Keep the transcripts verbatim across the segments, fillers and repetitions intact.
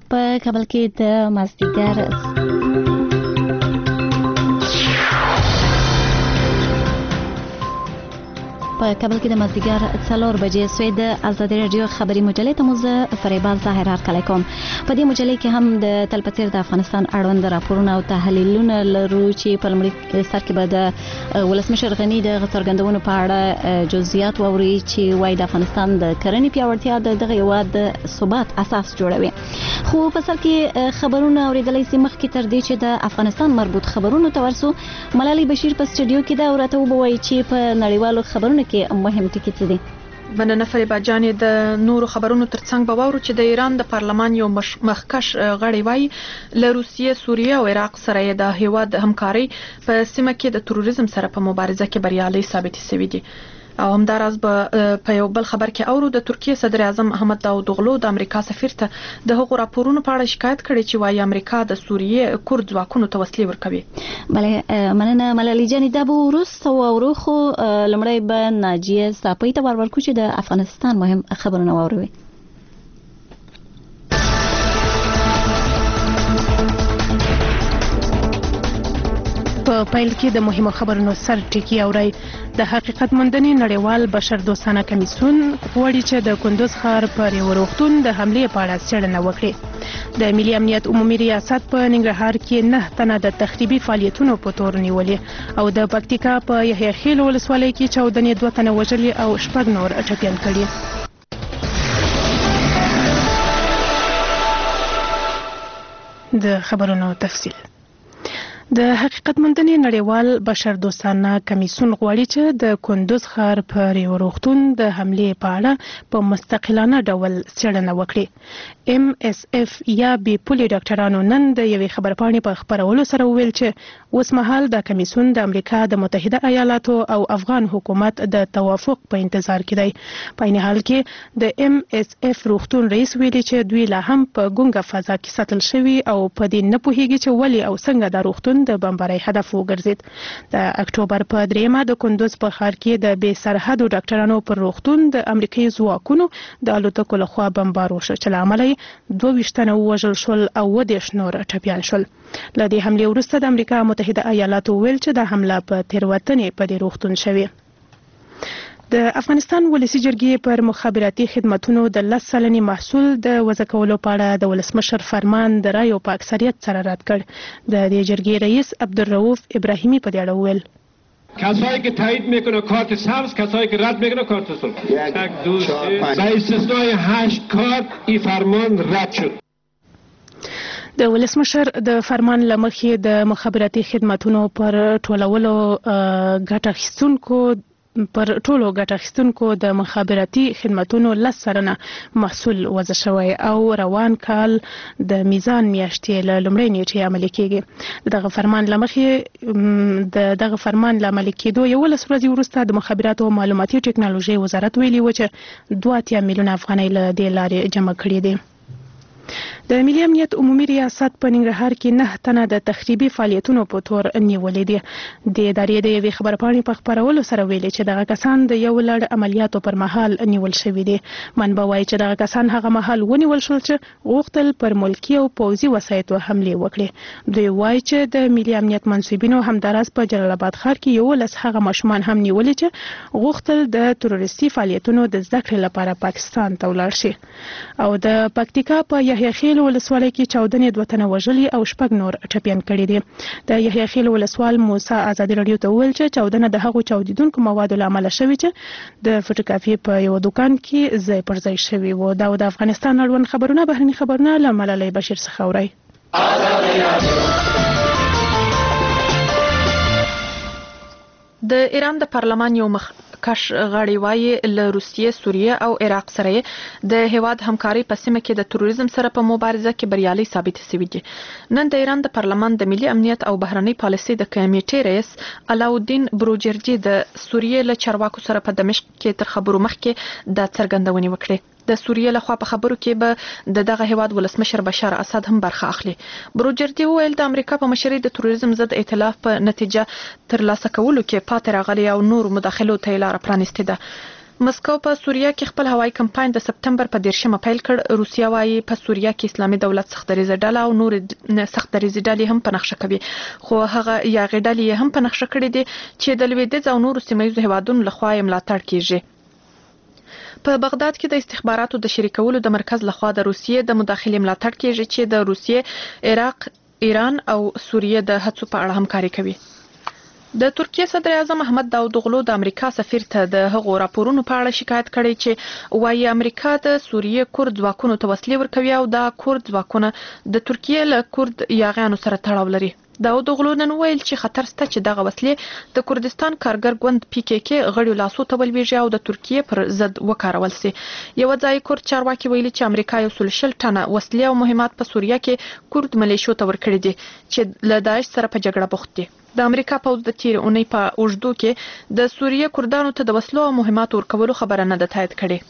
په کابل کې د مازدیګر په کابل کې د مازدیګر څلور بجې سوی د ازادي راډیو خبري مجلې ته موزه فریبا ظاهر هرکلی کوم. په دې مجلې کې هم د تلپتیر د افغانستان اړوند راپورونه او تحلیلونه لرو چې په لومړي سر کې به د ولسمشر غني د څرګندونو په اړه جزئیات واوري چې وايي د افغانستان د کرنې پیاوړتیا د دغه هېواد د ثبات اساس جوړوي. خو په سر کې خبرونه اورېدلی سي مخکې تر دې چې د افغانستان مربوط خبرونو ته ورسو. ملالۍ بشیر په سټوډیو کې ده او راته وبوایي چې په نړیوالو خبرونو کې مهم ټکي څه دي. مننه فریبا جانې. د نورو خبرونو ترڅنګ به واورو چې د ایران د پارلمان یو مخکش غړی وایي له روسیې، سوریه او عراق سره د هیواد همکاري په سیمه کې د تروریزم سره په مبارزه کې بریالي ثابت شوی دي. او همداراز به په یو بل خبر کې اورو د ترکیه صدر اعظم احمد داوودوغلو د امریکا سفیر ته د هغو راپورونو په اړه شکایت کړي چې وايي امریکا د سوریې کورد ځواکونو ته وسلې ورکوي. بله مننه ملالۍ جانې. دا به وروسته واورو خو لومړی به ناجیه صافۍ ته ور ورکړو چې د افغانستان مهم خبرونه واوروي. په پیل کې د مهمو خبرونو سر ټکی اوري. د حقیقت موندنې نړیوال بشر دوستانه کمیسیون غواړي چې د کندوز ښار پر یو روغتون د حملې په اړه څېړنه وکړي. د ملي امنیت عمومي ریاست په ننګرهار کې نه تنه د تخریبي فعالیتونو په تور نیولې او د پکتیکا په یحیی خیل ولسوالۍ کې چاودنې دوه تنه وژلي او شپږ نور ټپیان کړي. د خبرونو تفصیل. د حقیقت موندنې نړیوال بشر دوستانه کمیسیون غواړي چې د کندوز ښار پر یو روغتون د حملې په اړه په مستقلانه ډول څېړنه وکړي. ام اس اف یا بې پولې ډاکټرانو نن د یوې خبرپاڼې په خپرولو سره وویل چې اوس مهال د کمیسیون د امریکا د متحده ایالاتو او افغان حکومت د توافق په انتظار کې دی. په عین حال کې د ام اس اف روغتون رئیس ویلي چې دوی لا هم په ګونګه فضا کې ساتل شوي او په دې نه پوهیږي چې ولې او څنګه د روغتون د بمبارۍ هدف وګرځید. د اکتوبر په دریمه د کندوز په ښار کې د بې سرحدو ډاکټرانو پر روغتون د امریکایي ځواکونو د الوتکو لخوا بمبار وشو چې له امله یې دوه ویشت تنه ووژل شول او اووه دېرش نور ټپیان شول. له دې حملې وروسته د امریکا متحده ایالاتو ویل چې د حمله په تېروتنې په دې روغتون شوې. د افغانستان ولسی جرګې پر مخابراتي خدماتونو د لس سلنې محصول د وضع کولو په اړه د ولسمشر فرمان د رایو په اکثریت سره رد کړ. د دې جرګې رئیس عبدالرؤوف ابراهیمی په دې اړه وویل کسایی که تایید میکنه کارت سبز، کسایی که رد میکنه کارت سرخ. یک دو سه با استثنای هشت کارت این فرمان رد شد. د ولسمشر د فرمان لمخې د مخابراتي خدماتونو پر ټولولو ګټه اخیستونکو پر ټولو ګټه اخیستونکو د مخابراتي خدماتونو لس سلنه محصول وضع شوی او روان کال د میزان میاشتې له لومړۍ نیټې عملي کیږي. دغه فرمان لمخې د دغه فرمان له عملي کېدو یولس ورځې وروسته د مخابراتو او معلوماتي ټکنالوژۍ وزارت ویلي و چې دوه اتیا میلیونه افغانۍ له دې لارې جمع کړي دي. د ملي امنیت عمومي ریاست په ننګرهار کې نه تنه د تخریبي فعالیتونو په تور نیولې دي. د ادارې د یوې خبرپاڼې په خپرولو سره ویلي چې دغه کسان د یو لړ عملیاتو پر مهال نیول شوي دي. منبع وایي چې دغه کسان هغه مهال ونیول شول چې غوښتل پر ملکي او پوځي وسایطو حملې وکړي. دوی وایي چې د ملي امنیت منصوبینو همداراز په جلال آباد ښار کې یولس هغه ماشومان هم نیولي چې غوښتل د تروریستي فعالیتونو د زده کړې لپاره پاکستان ته ولاړ شي. او د پکتیکا په یحیی خیل ولسوالۍ کې چاودنې دوه تنه وژلي او شپږ نور ټپیان کړي دي. د یحیی خیل ولسوال موسی ازادي راډیو ته وویل چې چاودنه د هغو چاودیدونکو موادو له امله شوې چې د فوټوکاپي په یو دکان کې ځای پر ځای شوي وو. دا د افغانستان اړوند خبرونه بهرني خبرونه له ملالۍ بشیر څخه اورئ. د ایران د پارلمان یو مخکش غړی وایي له روسیې، سوریه او عراق سره د هیواد همکاري په سیمه کې د تروریزم سره په مبارزه کې بریالي ثابت شوي دي. نن د ایران د پارلمان د ملي امنیت او بهرنۍ پالیسۍ د کمیټې رئیس علاودین بروجردي د سوریې له چارواکو سره په دمشق کې تر خبرو مخکې د څرګندونې وکړې. د سوریې لخوا په خبرو کې به د دغه هیواد ولسمشر بشار اسد هم برخه اخلي. بروجردي وویل د امریکا په مشرۍ د تروریزم ضد ائتلاف په نتیجه ترلاسه کولو کې پاتې راغلي او نور مداخلو ته لار پرانستې ده. مسکو په سوریه کې خپل هوایي کمپاین د سپتمبر په دیرشمه پیل کړ. روسیا وايي په سوریه کې اسلامي دولت سخت دریزه ډله او نور سخت دریزه ډلې هم په نقشه کوي، خو هغه یا غډلې هم په نقشه کړې دي چې د لویدیځ او نورو سیمه ییزو هیوادونو لخوا یې ملاتړ کیږي. په بغداد کې د استخباراتو د شریکولو د مرکز لخوا د روسیې د مداخلې ملاتړ کیږي چې د روسیې، عراق، ایران او سوریې د هڅو په اړه همکاري کوي. د ترکیه صدر اعظم احمد داودغلو د امریکا سفیر ته د هغو راپورونو په اړه شکایت کړی چې وايي امریکا د سوریې کورد ځواکونو ته وسلې ورکوي او دا کورد ځواکونه د ترکیه له کورد یاغیانو سره تړاو لري. داودغلو نن ویل چې خطر شته چې دغه وسلې د کردستان کارګر ګوند پی کې کې غړیو لاسو ته ولويږي او د ترکیه پر ضد وکارول شي. یو ځای کورد چارواکي ویلي چې امریکا یو سل شل ټنه وسلې او مهمات په سوریه کې کورد ملیشو ته ورکړي دي چې له داعش سره په جګړه بوخت دي. د امریکا پوځ د تیر اونۍ په اوږدو کې د سوریې کردانو ته د وسلو او مهماتو ورکولو خبره نه ده تایید کړې.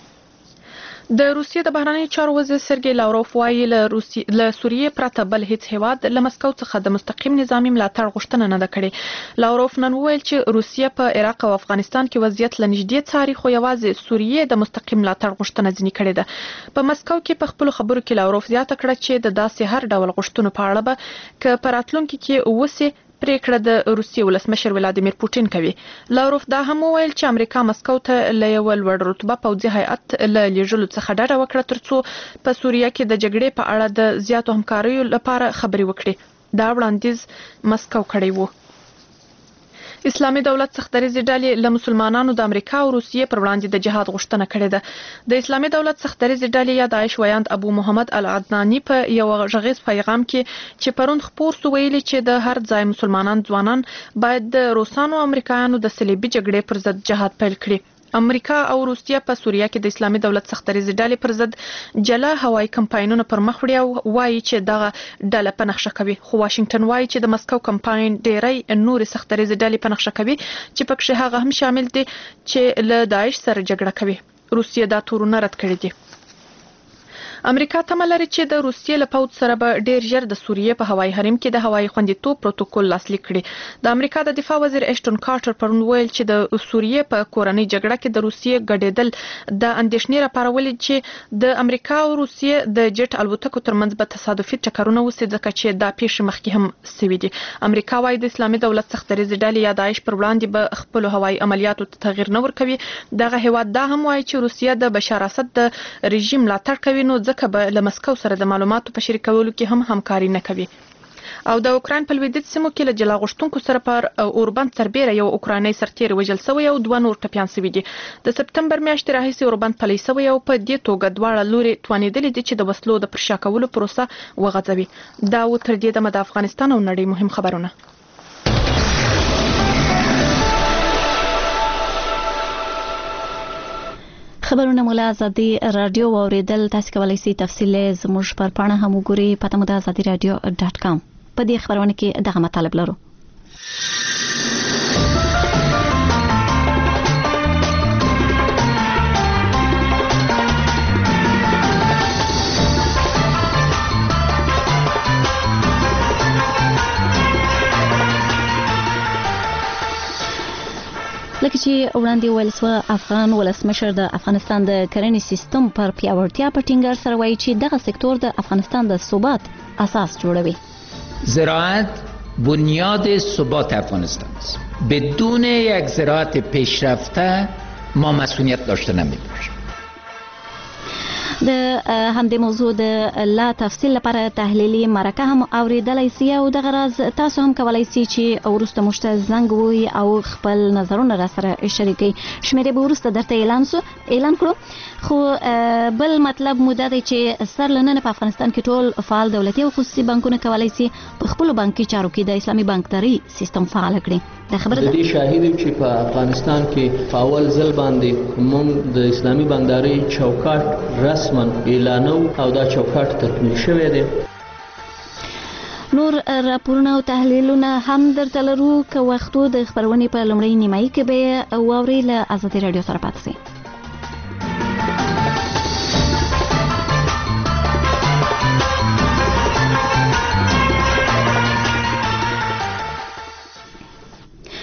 د روسیې د بهرنیو چارو وزیر سرګی لاوروف وايي له روسیې له سوریې پرته بل هیڅ هیواد له مسکو څخه د مستقیم نظامی ملاتړ غوښتنه نه ده کړې. لاوروف نن ویل چې روسیې په عراق او افغانستان کې وضعیت لنږدې څاري، خو یوازې سوریې د مستقیم ملاتړ غوښتنه ځنې کړې ده. په مسکو کې په خپل خبرو کې لاوروف زیاته کړه چې د داسې هر ډول غوښتنو په اړه به ک په راتلونکي کې وسی پریکړه د روسیې ولسمشر ولادیمیر پوتین کوي. لاوروف دا هم ویل چې امریکا مسکو ته له یو لوړ رتبه پوځي هیئت له لیږلو څخه ډډه وکړه ترڅو په سوریه کې د جګړې په اړه د زیاتو همکاریو لپاره خبرې وکړي. دا وړاندیز مسکو کړی وو. اسلامي دولت سخت دریځ ډلې له مسلمانانو د امریکا او روسیې پر وړاندې د جهاد غوښتنه کړې ده. د اسلامي دولت سخت دریځ ډلې یا داعش ویاند ابو محمد العدناني په یو غږیز پیغام کې چې پرون خپور سو ویلي چې د هر ځای مسلمانان ځوانان باید د روسانو او امریکایانو د صلیبي جګړې پر ضد جهاد پیل کړي. امریکا او روسیه په سوریه کې د اسلامي دولت سخت دریځ ډلې پر ضد جلا هوایي کمپاینونه پر مخ وړي او وایي چې دغه ډله په نقشه کوي، خو واشنگټن وایي چې د مسکو کمپاین ډېری نور سخت دریځ ډلې په نقشه کوي چې پکې هغه هم شامل دي چې له داعش سره جګړه کوي. روسیه دا تورونه رد کړي دي. امریکا تمه لري چې د روسیې له پوځ سره به ډیر ژر د سوریې په هوایي حریم کې د هوایي خوندیتوب پروتوکول لاسلیک کړي. د امریکا د دفاع وزیر اشټون کارټر پرون ویل چې د سوریې په کورنۍ جګړه کې د روسیې ګډېدل د اندېښنې راپارولې چې د امریکا او روسیې د جټ الوتکو ترمنځ به تصادفي ټکرونه وسي ځکه چې دا پیښې مخکې هم سوي دي. امریکا وايي د اسلامي دولت سخت دریځ ډلې یا داعش پر وړاندې به خپل هوایي عملیاتو ته تغیر نه ورکوي. دغه هیواد دا هم وايي چې روسیه د بشار اسد د رژیم ملاتړ کوي، نو ځکه به له مسکو سره د معلوماتو په شریکولو کې هم همکاري نه کوي. او د اوکراین په لویدیځ سیمو کې له جلا غوښتونکو سره پر اوربند سربیره یو اوکرایني سرتیر وژل شوی او دوه نور ټپیان شوي دي. د سپتمبر میاشتې راهیسې اوربند پلی شوی او په دې توګه دواړه لوري توانېدلې دي چې د وسلو د پرشا کولو پروسه وغځوي. دا و تر دې دمه د افغانستان او نړۍ مهم خبرونه. خبرونه مولا ازادي رادیو اوریدل، تاسو کولی شئ تفصیل زموږ پر پاڼه هم وګورئ په تمو د ازادي رادیو ډاټ کام. په دې خبرونه کې دغه مطالب لرو. لکه چې وړاندې ویل شوه، افغان ولسمشر د افغانستان د کرنې سیستم پر پیاوړتیا په ټینګار سره وایي چې دغه سکتور د افغانستان د ثبات اساس جوړوي. زراعت بنیاد ثبات افغانستان است. بدون یک زراعت پیشرفته ما مسئولیت داشته نمی‌باشیم. د همدې موضوع د لا تفصیل لپاره تحلیلي مرکه هم اوریدلای شئ او دغه راز تاسو هم کولای شئ چې وروسته موږ ته زنګ ووهئ او خپل نظرونه را سره شریک کړئ. شمیرې به وروسته درته اعلان سو اعلان کړو. خو بل مطلب مو دا دی چې سر لننه په افغانستان کې ټول فعال دولتي او خصوصي بانکونه کولای شي په خپل بانکي چارو کې د اسلامي بانکداري سیستم فعال کړي. دا خبره ده. د دې شاهد یو چې په افغانستان کې په اول ځل باندې موږ د اسلامي بانکداري چوکاټ رسما اعلانو او دا چوکاټ تکمیل شوی دی. نور راپورونه او تحلیلونه هم درته لرو که وختو د خبرونې په لومړۍ نیمایي کې به واورئ. له ازادي رادیو سره پاتې شئ. زموږ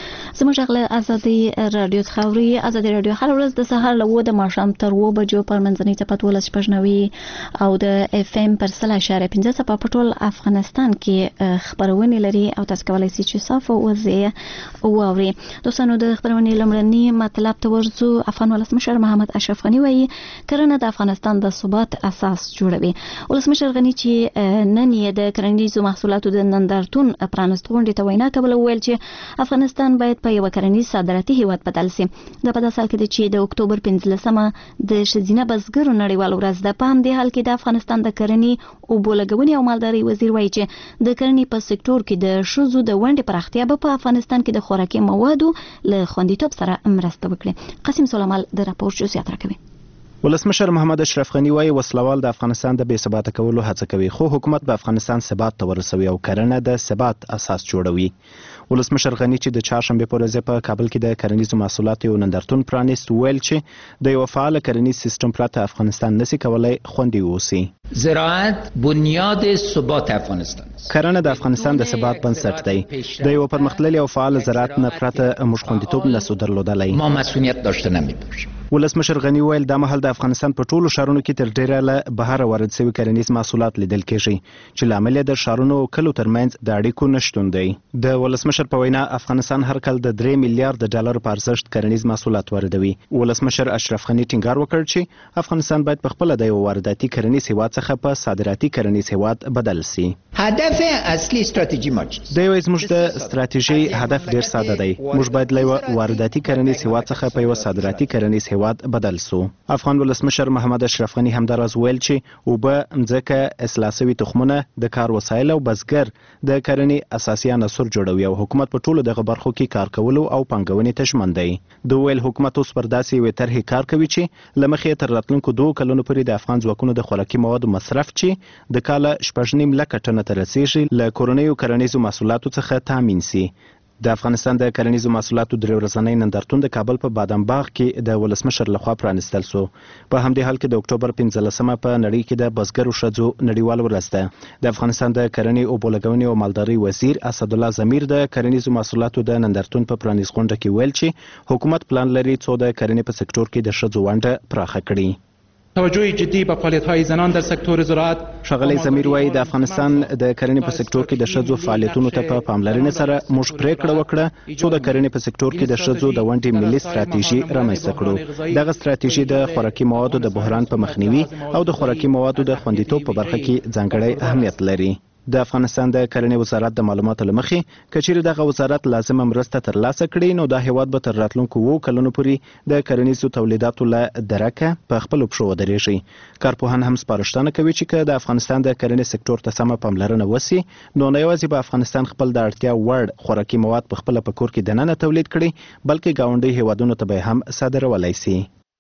موږ غله ازادي رادیو خاوري ازادي رادیو هر ورځ د سهار له و د ماښام تر و بجو پر منځنۍ ټپه ولس پښنوي او د اف ام پر سلا اشاره پنځه څپه په ټول افغانستان کې خبرونه لري او تاسو کولای شئ چې صافو وزه واوري. دوستانو د خبرونه لمړنی مطلب ته ورځو. افغان ولسمشر محمد اشرف غنی وایي کرنه د افغانستان د ثبات اساس جوړوي. ولسمشر غنی چې نن یې د کرنیزو محصولاتو د نندارتون پرانست غونډې ته وینا کوله ویل چې افغانستان باید په یو کرنیز صادراتي هیواد بدل شي. د په داسې حال کې د چې د اکتوبر پنځلسمه د ښځینه بزګرو نړیوال ورځ ده. په همدې حال کې د افغانستان د کرنې او بولګونې او مالدارۍ وزیر وایي چې د کرنې په سکتور کې د ښځو د ونډې پراختیا به په افغانستان کې د خوراکي موادو له خوندیتوب سره مرسته وکړي. قاسم سلیمال د راپور جزئیات راکوي. ولسمشر محمد اشرف غنی وایي وسلوال د افغانستان د بې ثباته کولو هڅه کوي، خو حکومت به افغانستان ثبات ته ورسوي او کرنه د ثبات اساس جوړوي. ولسمشر غنی چې د چهارشنبه په ورځ په کابل کې د کرنیزو محصولاتو یو نندارتون پرانیست ویل چې د یو فعال کرنیز سیستم پرته افغانستان نشي کولای خوندي اوسي. زراعت بنیاد ثبات افغانستان است. کرنه د افغانستان د ثبات بنسټ دی. د یو پرمختللي او فعال زراعت نه پرته موږ خوندیتوب نسو درلودلای. ما مسئولیت داشته نمیباشیم. ولسمشر غنی ویل د مهال د افغانستان په ټولو شهرونو کې تر ډیره له بهر وارد شوی کرنیز محصولات لیدل کېږي چې لامل د شهرونو کلو ترمنځ د اړیکو نشټون دی. د ولسمشر په وینا افغانستان هر کال د درې میلیارډ ډالر په ارزښت کرنیز محصولات واردوي. ولسمشر اشرف غنی ټینګار وکړ چې افغانستان باید په خپل د یو وارداتي کرنیز هیواد څخه په صادراتي کرنیز هیواد بدل شي. هدف اصلي استراتیژي ما چیست؟ د یو زموږ د استراتیژي هدف ډیر ساده دی. موږ باید له وارداتي کرنیز هیواد څخه په یو صادراتي کرنیز هیواد بدل شو. افغان ولسمشر محمد اشرف غنی همداراز ویل چې اوبه، مځکه، اصلاح شوي تخمونه، د کار وسایل او بزګر د کرنې اساسي عناصر جوړوي او حکومت په ټولو دغه برخو کې کار کولو او پانګونې ته ژمن دی. د ویل حکومت اوس پر داسې یوې طرحې کار کوي چې له مخې تر راتلونکو دوو کلونو پورې د افغان ځواکونو د خوراکي موادو مصرف چې د کاله شپږ نیم لکه ټنه ته رسیږي له کورنیو کرنیزو محصولاتو څخه تامین شي. د افغانستان د کرنیزو محصولاتو درې ورځنی نندارتون د کابل په بادام باغ کې د ولسمشر لخوا پرانستل شو. په همدې حال کې د اکتوبر پنځلسمه په نړۍ کې د بزګرو ښځو نړیوال ورځ ده. د افغانستان د کرنې او بولګونې او مالدارۍ وزیر اسدالله ضمیر د کرنیزو محصولاتو د نندارتون په پرانیست غونډه کې ویل چې حکومت پلان لري څو د کرنې په سکتور کې د ښځو ونډه پراخه کړي. توجه جدی به فعالیت‌های زنان در سکتور زراعت. ښاغلی ضمیر وایي د افغانستان د کرنې په سکتور کې د ښځو فعالیتونو ته په پاملرنې سره موږ پریکړه وکړه څو د کرنې په سکتور کې د ښځو د ونډې ملي ستراتیژي رامنځته کړو. دغه ستراتیژي د خوراکي موادو د بحران په مخنیوي او د خوراکي موادو د خوندیتوب په برخه کې ځانګړی اهمیت لري. د افغانستان د کرنې وزارت د معلوماتو له مخې که چیرې دغه وزارت لازمه مرسته ترلاسه کړي نو دا هیواد به تر راتلونکو اوو کلونو پورې د کرنیزو تولیداتو له درکه په خپلو پښو ودرېږي. کارپوهان هم سپارښتنه کوي چې که د افغانستان د کرنې سکتور ته سمه پاملرنه وسي نو نه یوازې به افغانستان خپل د اړتیا وړ خوراکي مواد په خپله په کور کې دننه تولید کړي بلکې ګاونډي هیوادونو ته به هم صادرولی سي.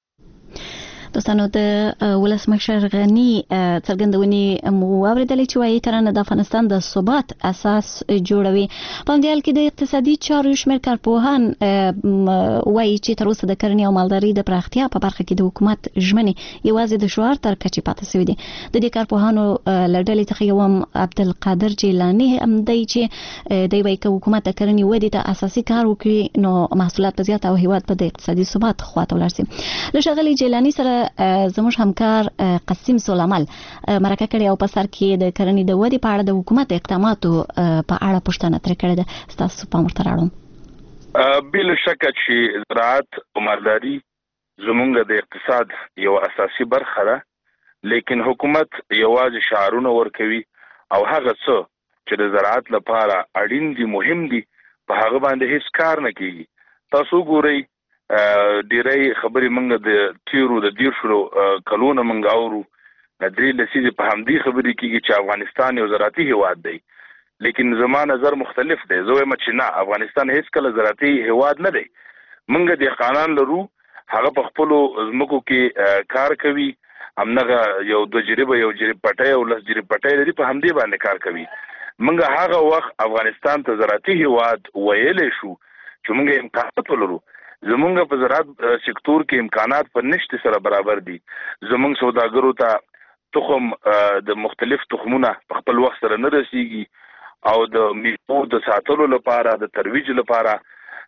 دوستانو د ولسمشر غنی څرګندونې مو واوریدلې چې وايي کرنه د افغانستان د ثبات اساس جوړوي. په همدې حال کې د اقتصادي چارو شمېر کارپوهان وايي چې تر اوسه د کرنې او مالدارۍ د پراختیا په برخه کې د حکومت ژمنې یوازې د شعار تر کچې پاتې شوي دي. د دې کارپوهانو له ډلې څخه یو هم عبدالقادر جیلاني هم دی چې دی وايي که حکومت د کرنې ودې ته اساسي کار وکړي نو محصولات به زیات او هیواد په د اقتصادي ثبات خواته ولاړ شي. له ښاغلي جیلاني سره زموږ همکار قاسم سلیمال مرکه کړې او په سر کې د کرنې د ودې په اړه د حکومت اقداماتو په اړه پوښتنه ترې کړې ده. ستاسو پام ورته راوړم. بلا شکه چې زراعت او مالداري زمونږ د اقتصاد یو اساسي برخه ده، لیکن حکومت یوازې شعارونه ورکوي او هغه څه چې د زراعت لپاره اړین دي مهم دي په هغه باندې هیڅ کار نه کیږي. تاسو ګورئ ډیری خبرې موږ د تیرو د دیرشو کلونو موږ اورو، درې لسیزې په همدې خبرې کېږي چې افغانستان یو زراعتي هیواد دی، لیکن زما نظر مختلف دی. زه وایم چې نه، افغانستان هیڅ کله زراعتي هیواد نه دی. موږ دهقانان لرو، هغه په خپلو ځمکو کې کار کوي، همدغه یو دوه جریبه یو جریب پټی او لس جریب پټی لري، په همدې باندې کار کوي. موږ هغه وخت افغانستان ته زراعتي هیواد ویلی شو چې موږ امکانات ولرو. زمونږ په زراعت سکتور کې امکانات په نشت سره برابر دي. زمونږ سوداګرو ته تخم د مختلف تخمونه په خپل وخت سره نه رسیږي او د میوو د ساتلو لپاره د ترویج لپاره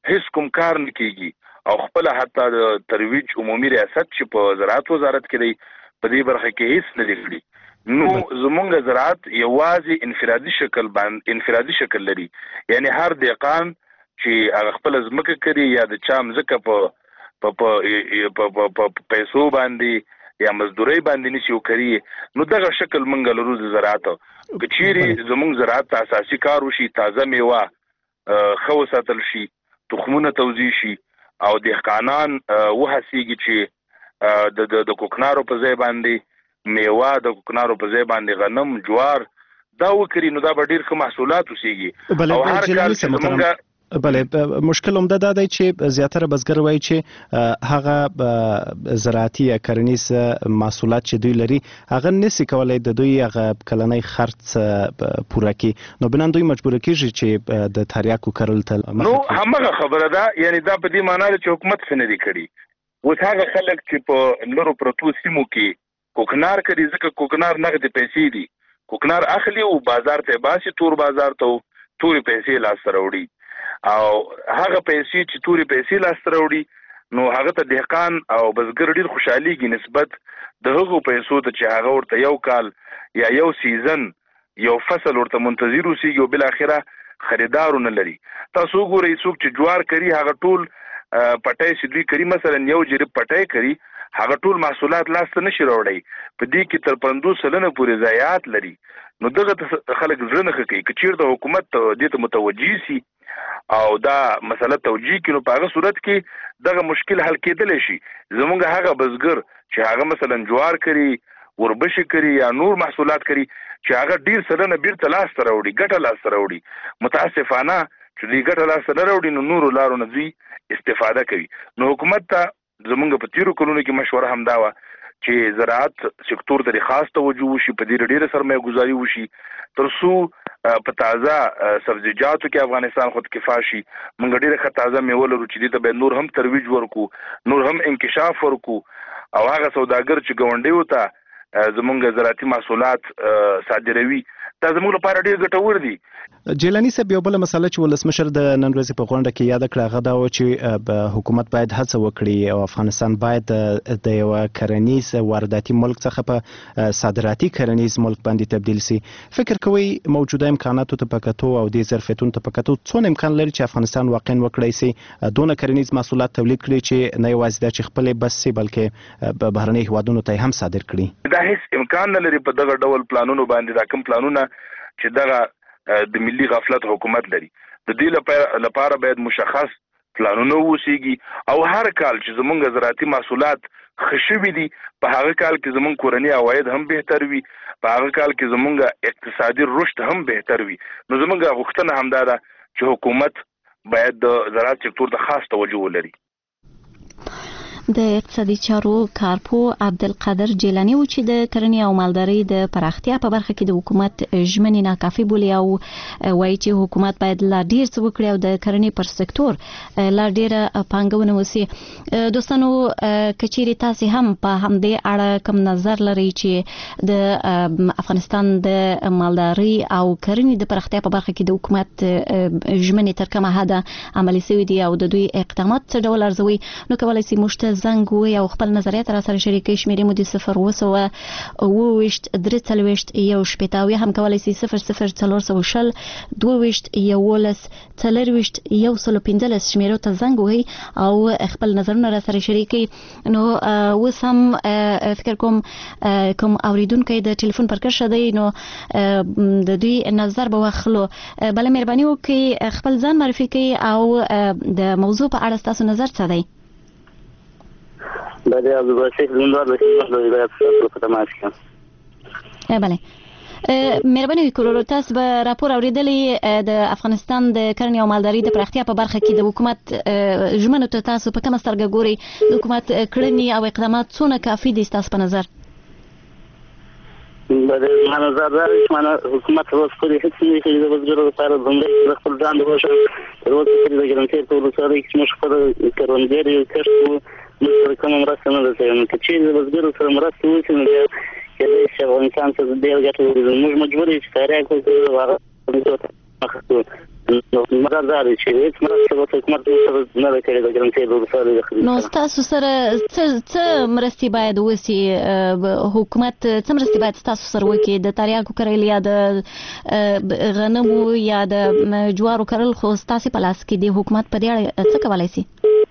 هیڅ کوم کار نه کیږي او خپل حتی د ترویج عمومي ریاست چې په زراعت وزارت کې دی په دې برخه کې هیڅ نه دی کړی نو زمونږ زراعت یوازې انفرادي شکل باندې انفرادي شکل لري یعنی هر دهقان چې هغه خپل ځمکه کوي یا د چا ځمکه په په په پیسو باندې یا مزدوري باندې نشي وکړي نو دغه شکل منګل روز زراعت کچيري زمونږ زراعت اساسي کار وشي تازه میوه خو ساتل شي تخمونه توزیع شي او دهقانان وهسيږي چې د د کوکنارو په ځای باندې میوه د کوکنارو په ځای باندې غنم جوار دا وکړي نو دا به ډیر ښه محصولات وسیږي او هر کال زمونږ بله مشکل هم دا دی چې زیاتره بزګر وایي چې هغه زراعتي یا کرنیز محصولات چې دوی لري هغه نشي کولای د دوی هغه کلنۍ خرڅ پوره کړي نو بنان دوی مجبور کیږي چې د تریاکو کرل تل نو همغه خبره ده یعنی دا په دې معنی چې حکومت څه نه دی کړی اوس هغه خلک چې په لرو پروتو سیمو کې کوکنار کوي ځکه کوکنار نغد پیسې دي کوکنار اخلي او بازار ته باسي تور بازار ته توري پیسې لاس راوړي او هغه پیسې چې توري پیسې لاس راوړي نو هغه ته دهقان او بزګر ډیر خوشحاليږي نسبت د هغو پیسو ته چې هغه ورته یو کال یا یو سیزن یو فصل ورته منتظر اوسېږي او بل اخره خریدارونه لري تاسو ګورئ څوک چې جوار کوي هغه ټول پټای چې دوی کوي مثلا یو جریب پټای کوي هغه ټول محصولات لاس ته نشي راوړي په دې کې تر پنځوس سلنه پورې ضایعات لري نو دغه خلک ځړنه کوي چې چیرته حکومت دې ته متوجي سي او دا مسله توجیه کینو په هغه صورت کې دغه مشکل حل کېدل شي زمونږ هغه بزګر چې هغه مثلا جوار کوي وربشي کوي یا نور محصولات کوي چې هغه ډیر سره بیرته لاس ته راوړي ګټه لاس ته راوړي متاسفانه چې دې ګټه لاس ته نه راوړي نو نور لارو نه دوی استفاده کوي نو حکومت ته زمونږ په تیرو کلونو کې مشوره هم دا و چې زراعت سکتور ته خاص توجه وشي په دې ډیره سرمایه گذاري وشي ترڅو په تازه سبزیجاتو کې افغانستان خود کفا شي موږ ډیره ښه تازه میوه لرو چې دې ته به نور هم ترویج ورکو نور هم انکشاف ورکو او هغه سوداګر چې ګاونډي وته زمونږ زراعتي محصولات صادروي دا زموږ لپاره ډیر ګټور دي جیلانی صاحب یو بل مسله چې ولسمشر د نن ورځې په غونډه کې یاد کړه هغه دا و چې حکومت باید هڅه وکړي او افغانستان باید د یو کرنیز وارداتي ملک څخه په صادراتي کرنیز ملک باندې تبدیل شي فکر کوي موجوده امکاناتو ته پکاتو او د ظرفیتونو ته پکاتو څونه امکان لري چې افغانستان واقعا وکړي سي دونه کرنیز محصولات تولید کړي چې نه یوازې د خپل بس سي بلکې بهرني هوادونو ته هم صادر کړي دا هیڅ امکان نه لري په دغه ډول پلانونو باندې دا کوم پلانونه چې دغه د ملي غفلت حکومت لري د دې لپاره باید مشخص پلانونه وسیږي او هر کال چې زمونږ زراعتي محصولات خشوي دي په هغه کال کې زمونږ کورنی عواید هم بهتر وي په هغه کال کې زمونږ اقتصادي رشد هم بهتر وي نو زمونږ غوښتنه هم ده چې حکومت باید د زراعت سکتور ته خاص توجه ولري د اقتصادي چارو کارپو عبدالقادر جیلانی و چې د کرنې او مالدارۍ د پراختیا په برخه کې د حکومت ژمنې ناکافي بولي او وایي چې حکومت باید لا ډیر څه وکړي او د کرنې پر سکتور لا ډیره پانګونه وسي دوستانو کچېرې تاسو هم په همدې اړه کوم نظر لرئ چې د افغانستان د مالدارۍ او کرنې د پراختیا په برخه کې د حکومت ژمنې تر کومه حده عملي شوي دي او د دوی اقدامات څه ډول ارزوي نو کولای شي موږ زنګ وي او خپل نظریات را سره شریکي شمیرې مو د صفر وسوه اوويشت درې څلويشت یو شپېتاوي هم کولای شي صفر صفر څلور سوه شل دوويشت یولس څلورويشت یو سل پنځلس شمیرو ته زنګ وي او خپل نظرونه را سره شریکي نو اوس هم فکر کوم کوم اوریدونکو د ټلیفون پر کښه دی نو د دوی نظر به واخلو بل مهرباني وکړئ خپل ځان معرفي کړئ او د موضوع په اړه تاسو نظر څه دی بله عبدالباسط زندار د خدمت ولایت په تماس کې بله مهرباني وکړئ تاسو به راپور اوریدلې د افغانستان د کرنې او مالدارۍ د پراختیا په برخه کې د حکومت ژمنو ته تاسو په کومه سترګه ګورئ د حکومت کړنې او اقدامات څونه کافي دي تاسو په نظر بله ما نظر دا چې ما حکومت اوس پرې هیڅ نه کوي د وزګرو لپاره د خپل ځان د وښه تر اوسه پورې د ګرانټي په ولسوالۍ کې موږ خپل کروندګر یو کښت موږ کوم مرسته نه ده نو چې د وزګرو سره مرسته وشي نو کله چې افغانستان ته د ډېر ګټه ورسېږي موږ مجبور یو چې تاریخ وکړو هغه مدار دا دی چې هیڅ مرسته به حکومت سره نه ده کړې د ګرمسیر د ولسوالۍ د خدمت. نو ستاسو سره څه مرستې باید وسي؟ حکومت څه مرستې باید ستاسو سره وکړي؟ د تریاکو کرل یا د غنمو یا د جوارو کرل خو ستاسو په لاس کې دی. حکومت په دې اړه څه کولی سي؟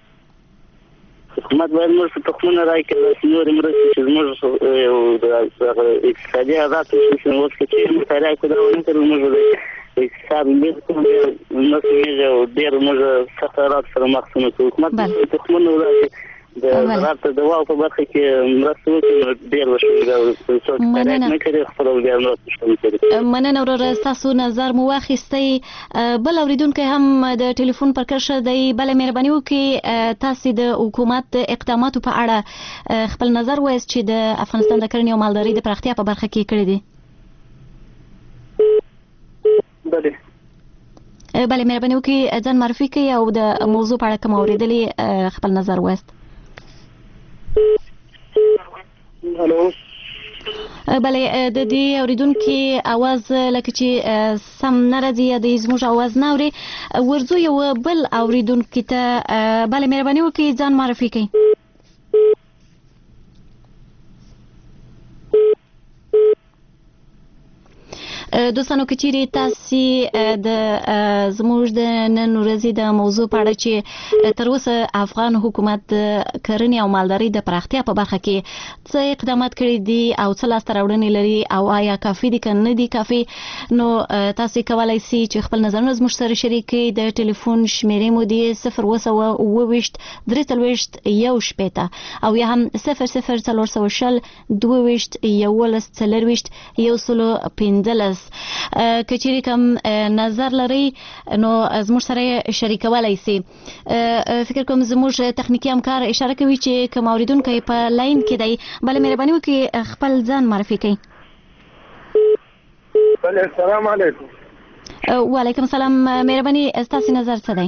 حکومت باید موږ ته تخمونه راکړي چې نورې مرستې چې زموږ د اقتصادي حالات اوس که چېرې موږ تریاکو دا ونه کړو موږ د اقتصاد لید کوم نه سمېږي او ډېر موږ سخت حالات سره مخ شو. نو حکومت تخمونه راکړي د زراعت د دواو په برخه کې مرسته وکړي نو ډېر به ښه وي. څوک تریاک نه کوي خپله بیا مرسته شته نه کوي. مننه وروره، ستاسو نظر مو واخیستی. بل اورېدونکی هم د ټلیفون پر کرښه دی. بله مهرباني وکړئ تاسې د حکومت د اقداماتو په اړه خپل نظر ووایاست چې د افغانستان د کرنې او مالدارۍ د پراختیا په برخه کې کړي دي. بله بله مهرباني وکړئ ځان معرفي کړئ او د موضوع په اړه کوم اورېدلې خپل نظر ووایاست. هلو بله د دې اورېدونکي اواز لکه چې سم نه راځي یا د زموږ اواز نه اوري. ورځو یو بل اورېدونکي ته. بله مهرباني وکړئ ځان معرفي کړئ. دوستانو که چیرې تاسې د زموږ د نن ورځې د موضوع په اړه چې تر اوسه افغان حکومت د کرنې او مالدارۍ د پراختیا په برخه کې څه اقدامات کړي دي او څه لاسته راوړنې لري او آیا کافي دي که نه دي کافي، نو تاسې کولی سئ چې خپل نظرونه زموږ سره شریک کړئ. د ټلیفون شمیرې مو دي صفر اوه سوه اوه ویشت درې څلوېښت یو شپېته او یا هم صفر صفر څلور سوه شل دوه ویشت یولس څلرویشت یو سلو پنځلس. که چیرې کوم نظر لرئ نو زموږ سره شریکولی سئ. فکر کوم زموږ تخنیکي همکار اشاره کوي چې کوم اورېدونکی په لاین کې دی. بله مهرباني وکړئ خپل ځان معرفي کړئ. بله السلام علیکم. وعلیکم السلام. مهرباني ستاسې نظر څه دی؟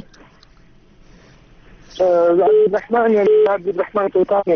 عبدالرحمن عبدالرحمن توتان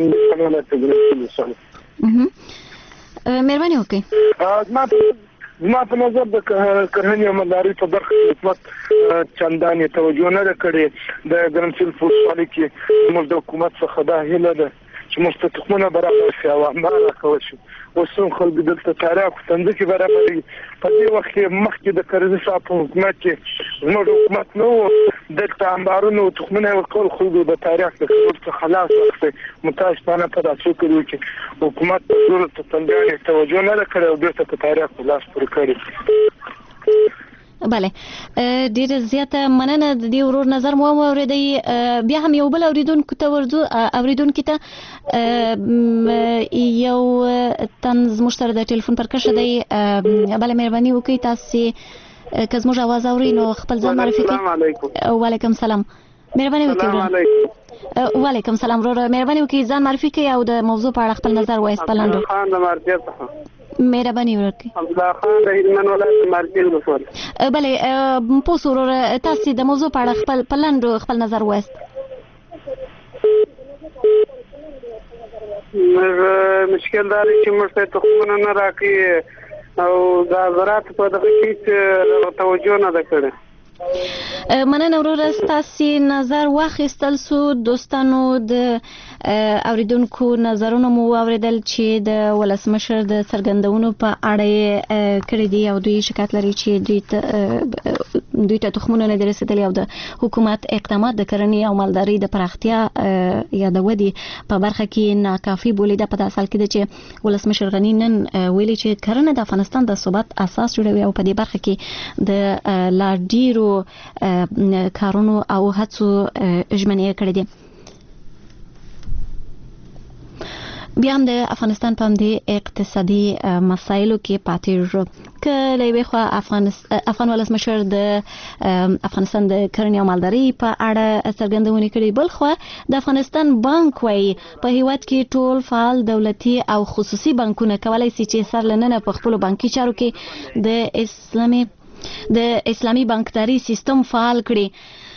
مهرباني وکړئ. زما په نظر د کرنې او مالدارۍ په برخه کې حکومت چندانې توجه نه ده کړې. د ګرمسیر په ولسوالۍ کې موږ د حکومت څخه دا هیله ده چې موږ ته تخمونه برابر شي او همدغه راکول شي. اوس هم خلکو دلته تریاکو ځمکې برابروي. په دې وخت کې مخکې د کرزي صاحب په حکومت کې زموږ حکومت نه و دلته انبارونه او تخمونه یې ورکول خلکو د تریاک د کولو څخه خلاص واخیستی. متاسفانه په داسې وکړي چې حکومت په ټولو ته څندانې توجه نه ده کړې او بېرته په تریاک په لاس پورې کړي. بله ډیره زیاته مننه. د دې ورور نظر مو واورېدی. بیا هم یو بل اورېدونکو ته ورځو اورېدونکي ته یو تن زموږ سره د ټلیفون پر کرښه دی. بله مهرباني وکړئ تاسې که زموږ اواز اورئ نو خپل ځان معرفي کړئ. وعلیکم السلام. مهرباني وکړئ. وعلیکم السلام وروره. مهرباني وکړئ ځان معرفي کړئ او د موضوع په اړه خپل نظر ووایاست په لنډو. خان د مارکیټ څخه. مهرباني وکړئ. عبدالله خان د هلمند ولایت مارکیټ ولسوالۍ. بله پوه سو وروره تاسې د موضوع په اړه خپل په لنډو خپل نظر ووایاست. مشکل دا دی چې موږ ته تخمونه نه راکوي او د زراعت په دغه کې هېڅ توجه نه ده کړې. مننه وروره ستاسې نظر واخیستل سو. دوستانو د اوریدونکو نظرونه مو واوریدل چې د ولسمشر د څرګندونو په اړه یې کړي دي او دوی شکایت لري چې دوی ته دوی ته تخمونه نه دي رسېدلي او د حکومت اقدامات د کرنې او مالدارۍ د پراختیا یا د ودې په برخه کې ناکافي بولي. دا په داسې حال کې ده چې ولسمشر غني نن ویلي چې کرنه د افغانستان د ثبات اساس جوړوي او په دې برخه کې د لا ډیرو کارونو او هڅو ژمنې کړې دي. بیا هم د افغانستان په همدې اقتصادي مسایلو کې پاتې شو. که له یوې خوا افغان ولسمشر د افغانستان د کرنې او مالدارۍ په اړه څرګندونې کړي، بل خوا د افغانستان بانک وایي په هیواد کې ټول فعال دولتي او خصوصي بانکونه کولی سي چې سر لننه په خپلو بانکي چارو کې د اسلامي د اسلامي بانکداري سیستم فعال کړي.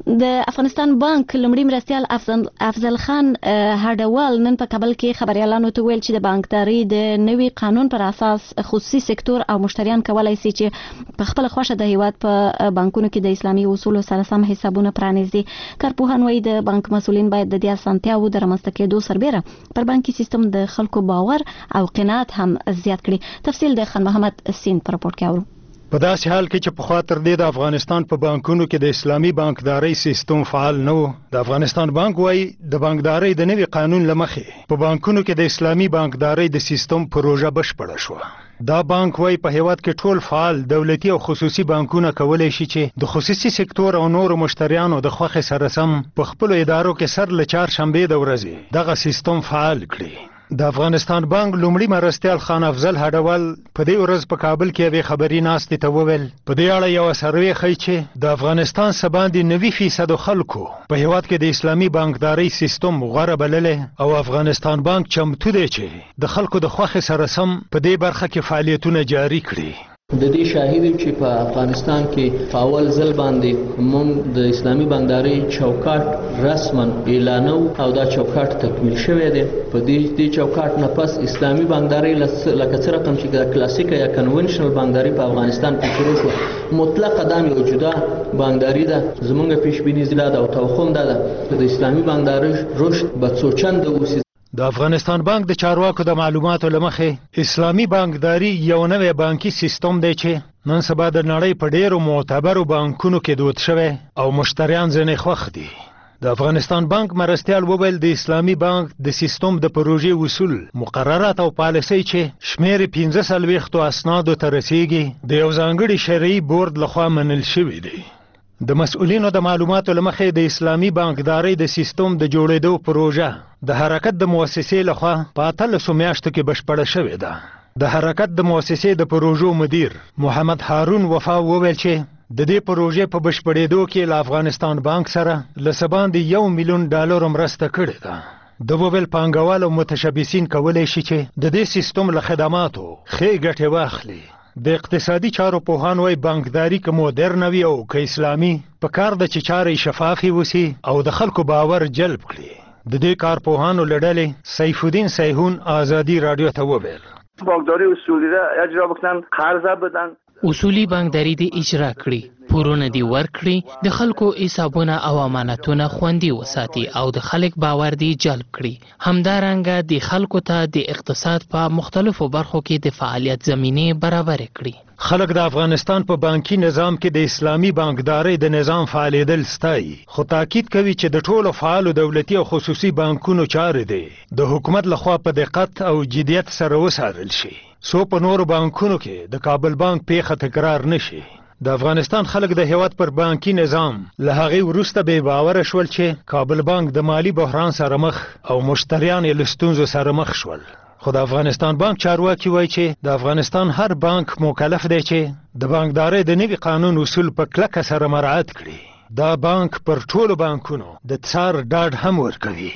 د افغانستان بانک لومړي مرستیال افضل خان هډوال نن په کابل کې خبريالانو ته ویل چې د بانکداري د نوي قانون پر اساس خصوصي سکتور او مشتریان کولای شي چې په خپل خوښه د هیواد په بانکونو کې د اسلامي اصولو سره سم حسابونه پرانیزي. کارپوهان وايي د بانک مسولین باید د دې اسانتیاوو د رامنځته کېدو سربېره پر بانکي سیستم د خلکو باور او قناعت هم زیات کړي. تفصیل د خان محمد سین په راپور کې اورو. په داسې حال کې چې په خاطر دې د افغانستان په بانکونو کې د اسلامي بانکداري سیستم فعال نه و، د افغانستان بانک وايي د بانکداري د نوي قانون لمخې په بانکونو کې د اسلامي بانکداري د سیستم پروژه بشپړه شوه. دا بانک وايي په هیواد کې ټول فعال دولتي او خصوصي بانکونه کولای شي چې د خصوصي سکتور او نورو مشتریانو د خوښې سره سم په خپل ادارو کې سر له چهارشنبې د ورځې دغه سیستم فعال کړي. د افغانستان بانک لومړي مرستیال خان افضل هډوال په دې ورځ په کابل کې یوې خبري ناستې ته وویل په دې اړه یو سروې ښیي چې د افغانستان څخه باندې نوي فیصدو خلکو په هیواد کې د اسلامي بانکداري سیستم غوره بللې او افغانستان بانک چمتو دی چې د خلکو د خوښې سره سم په دې برخه کې فعالیتونه جاري کړي. د دې شاهد چې په افغانستان کې په اول ځل باندې موږ د اسلامي بانکداري چوکاټ رسما اعلانو او دا چوکاټ تکمیل شوی دی. په دې دې چوکاټ نه پس اسلامي بانکداري لکه څه رقم چې د کلاسیکه یا کنونشنل بانکداري په افغانستان کې شروع شو، مطلق قدم یو جدا بانکداري ده. زموږ پیشبیني زیاده ده او توخم ده چې د اسلامي بانکداري رشد به څو چنده اوسي. د افغانستان بانک د چارواکو د معلوماتو لمخې اسلامي بانکداري یو نوی بانکي سیستم دی چې نن سبا د نړۍ په ډیرو معتبرو بانکونو کې دود شوی او مشتریان ځنې خوښ دي. د افغانستان بانک مرستیال وویل د اسلامي بانک د سیستم د پروژې اصول، مقررات او پالیسۍ چې شمیر پنځه څلوېښتو اسنادو ته رسیږي د یو ځانګړي شرعي بورډ لخوا منل شوي دي. د مسؤلینو د معلوماتو لمخې د اسلامي بانکداري د سیستم د جوړېدو پروژه د حرکت د مؤسسې لخوا په اتلسو میاشتو کې بشپړه شوې ده. د حرکت د مؤسسې د پروژو مدیر محمد هارون وفا وویل چې د دې پروژې په بشپړېدو کې له افغانستان بانک سره له څه باندې یو میلیون ډالرو مرسته کړې ده. د وویل پانګوال او متشبثین کولی شي چې د دې سیستم له خدماتو ښې ګټې واخلي. د اقتصادي چارو پوهان وايي بانکداري که مدرن وي او که اسلامي په کار ده چې چارې شفافې وسي او د خلکو باور جلب کړي. د دې کارپوهانو له ډلې سیف الدین سیهون آزادي رادیو ته وویل بانکداری اصولی را اجرا بکنن، قرض بدن، اصولی بانکداری دی اجرا کړي، پورونه دی ورکړي، د خلکو حسابونه او امانتونه خوندي وساتي او د خلک باور دی جلب کړي. همدارنګه د خلکو ته د اقتصاد په مختلفو برخو کې د فعالیت زمینه برابر کړي. خلک د افغانستان په بانکي نظام کې د اسلامي بانکداري د نظام فعالیدل ستایي، خو تاکید کوي چې د ټولو فعالو دولتي او خصوصي بانکونو چارې دی د حکومت لخوا په دقت او جدیت سره وڅارل شي، څو په نورو بانکونو کې د کابل بانک پیښه تکرار نشي. د افغانستان خلک د هیواد پر بانکي نظام له هغې وروسته بې باوره شول چې کابل بانک د مالی بحران سره مخ او مشتریان یې له ستونزو سره مخ شول. خو د افغانستان بانک چارواکي وایي چې د افغانستان هر بانک مکلف دی چې د بانکدارۍ د نوي قانون اصول په کلکه سره مراعات کړي. دا بانک پر ټولو بانکونو د څار ډاډ هم ورکوي.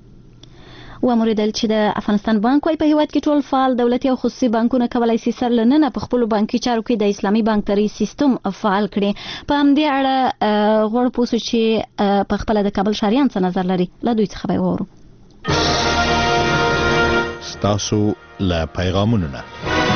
وموریدل چې د افغانستان بانک وايي په هیواد کې ټول فعال دولتي او خصوصي بانکونه کولای شي سر لننه په خپل بانکي چارو کې د اسلامي بانکداري سیستم فعال کړي. په همدې اړه غوړ پوسو چې په خپل د کابل شاریان څخه نظر لري له دوی څخه به وورو. ستاسو له پیغامونو نه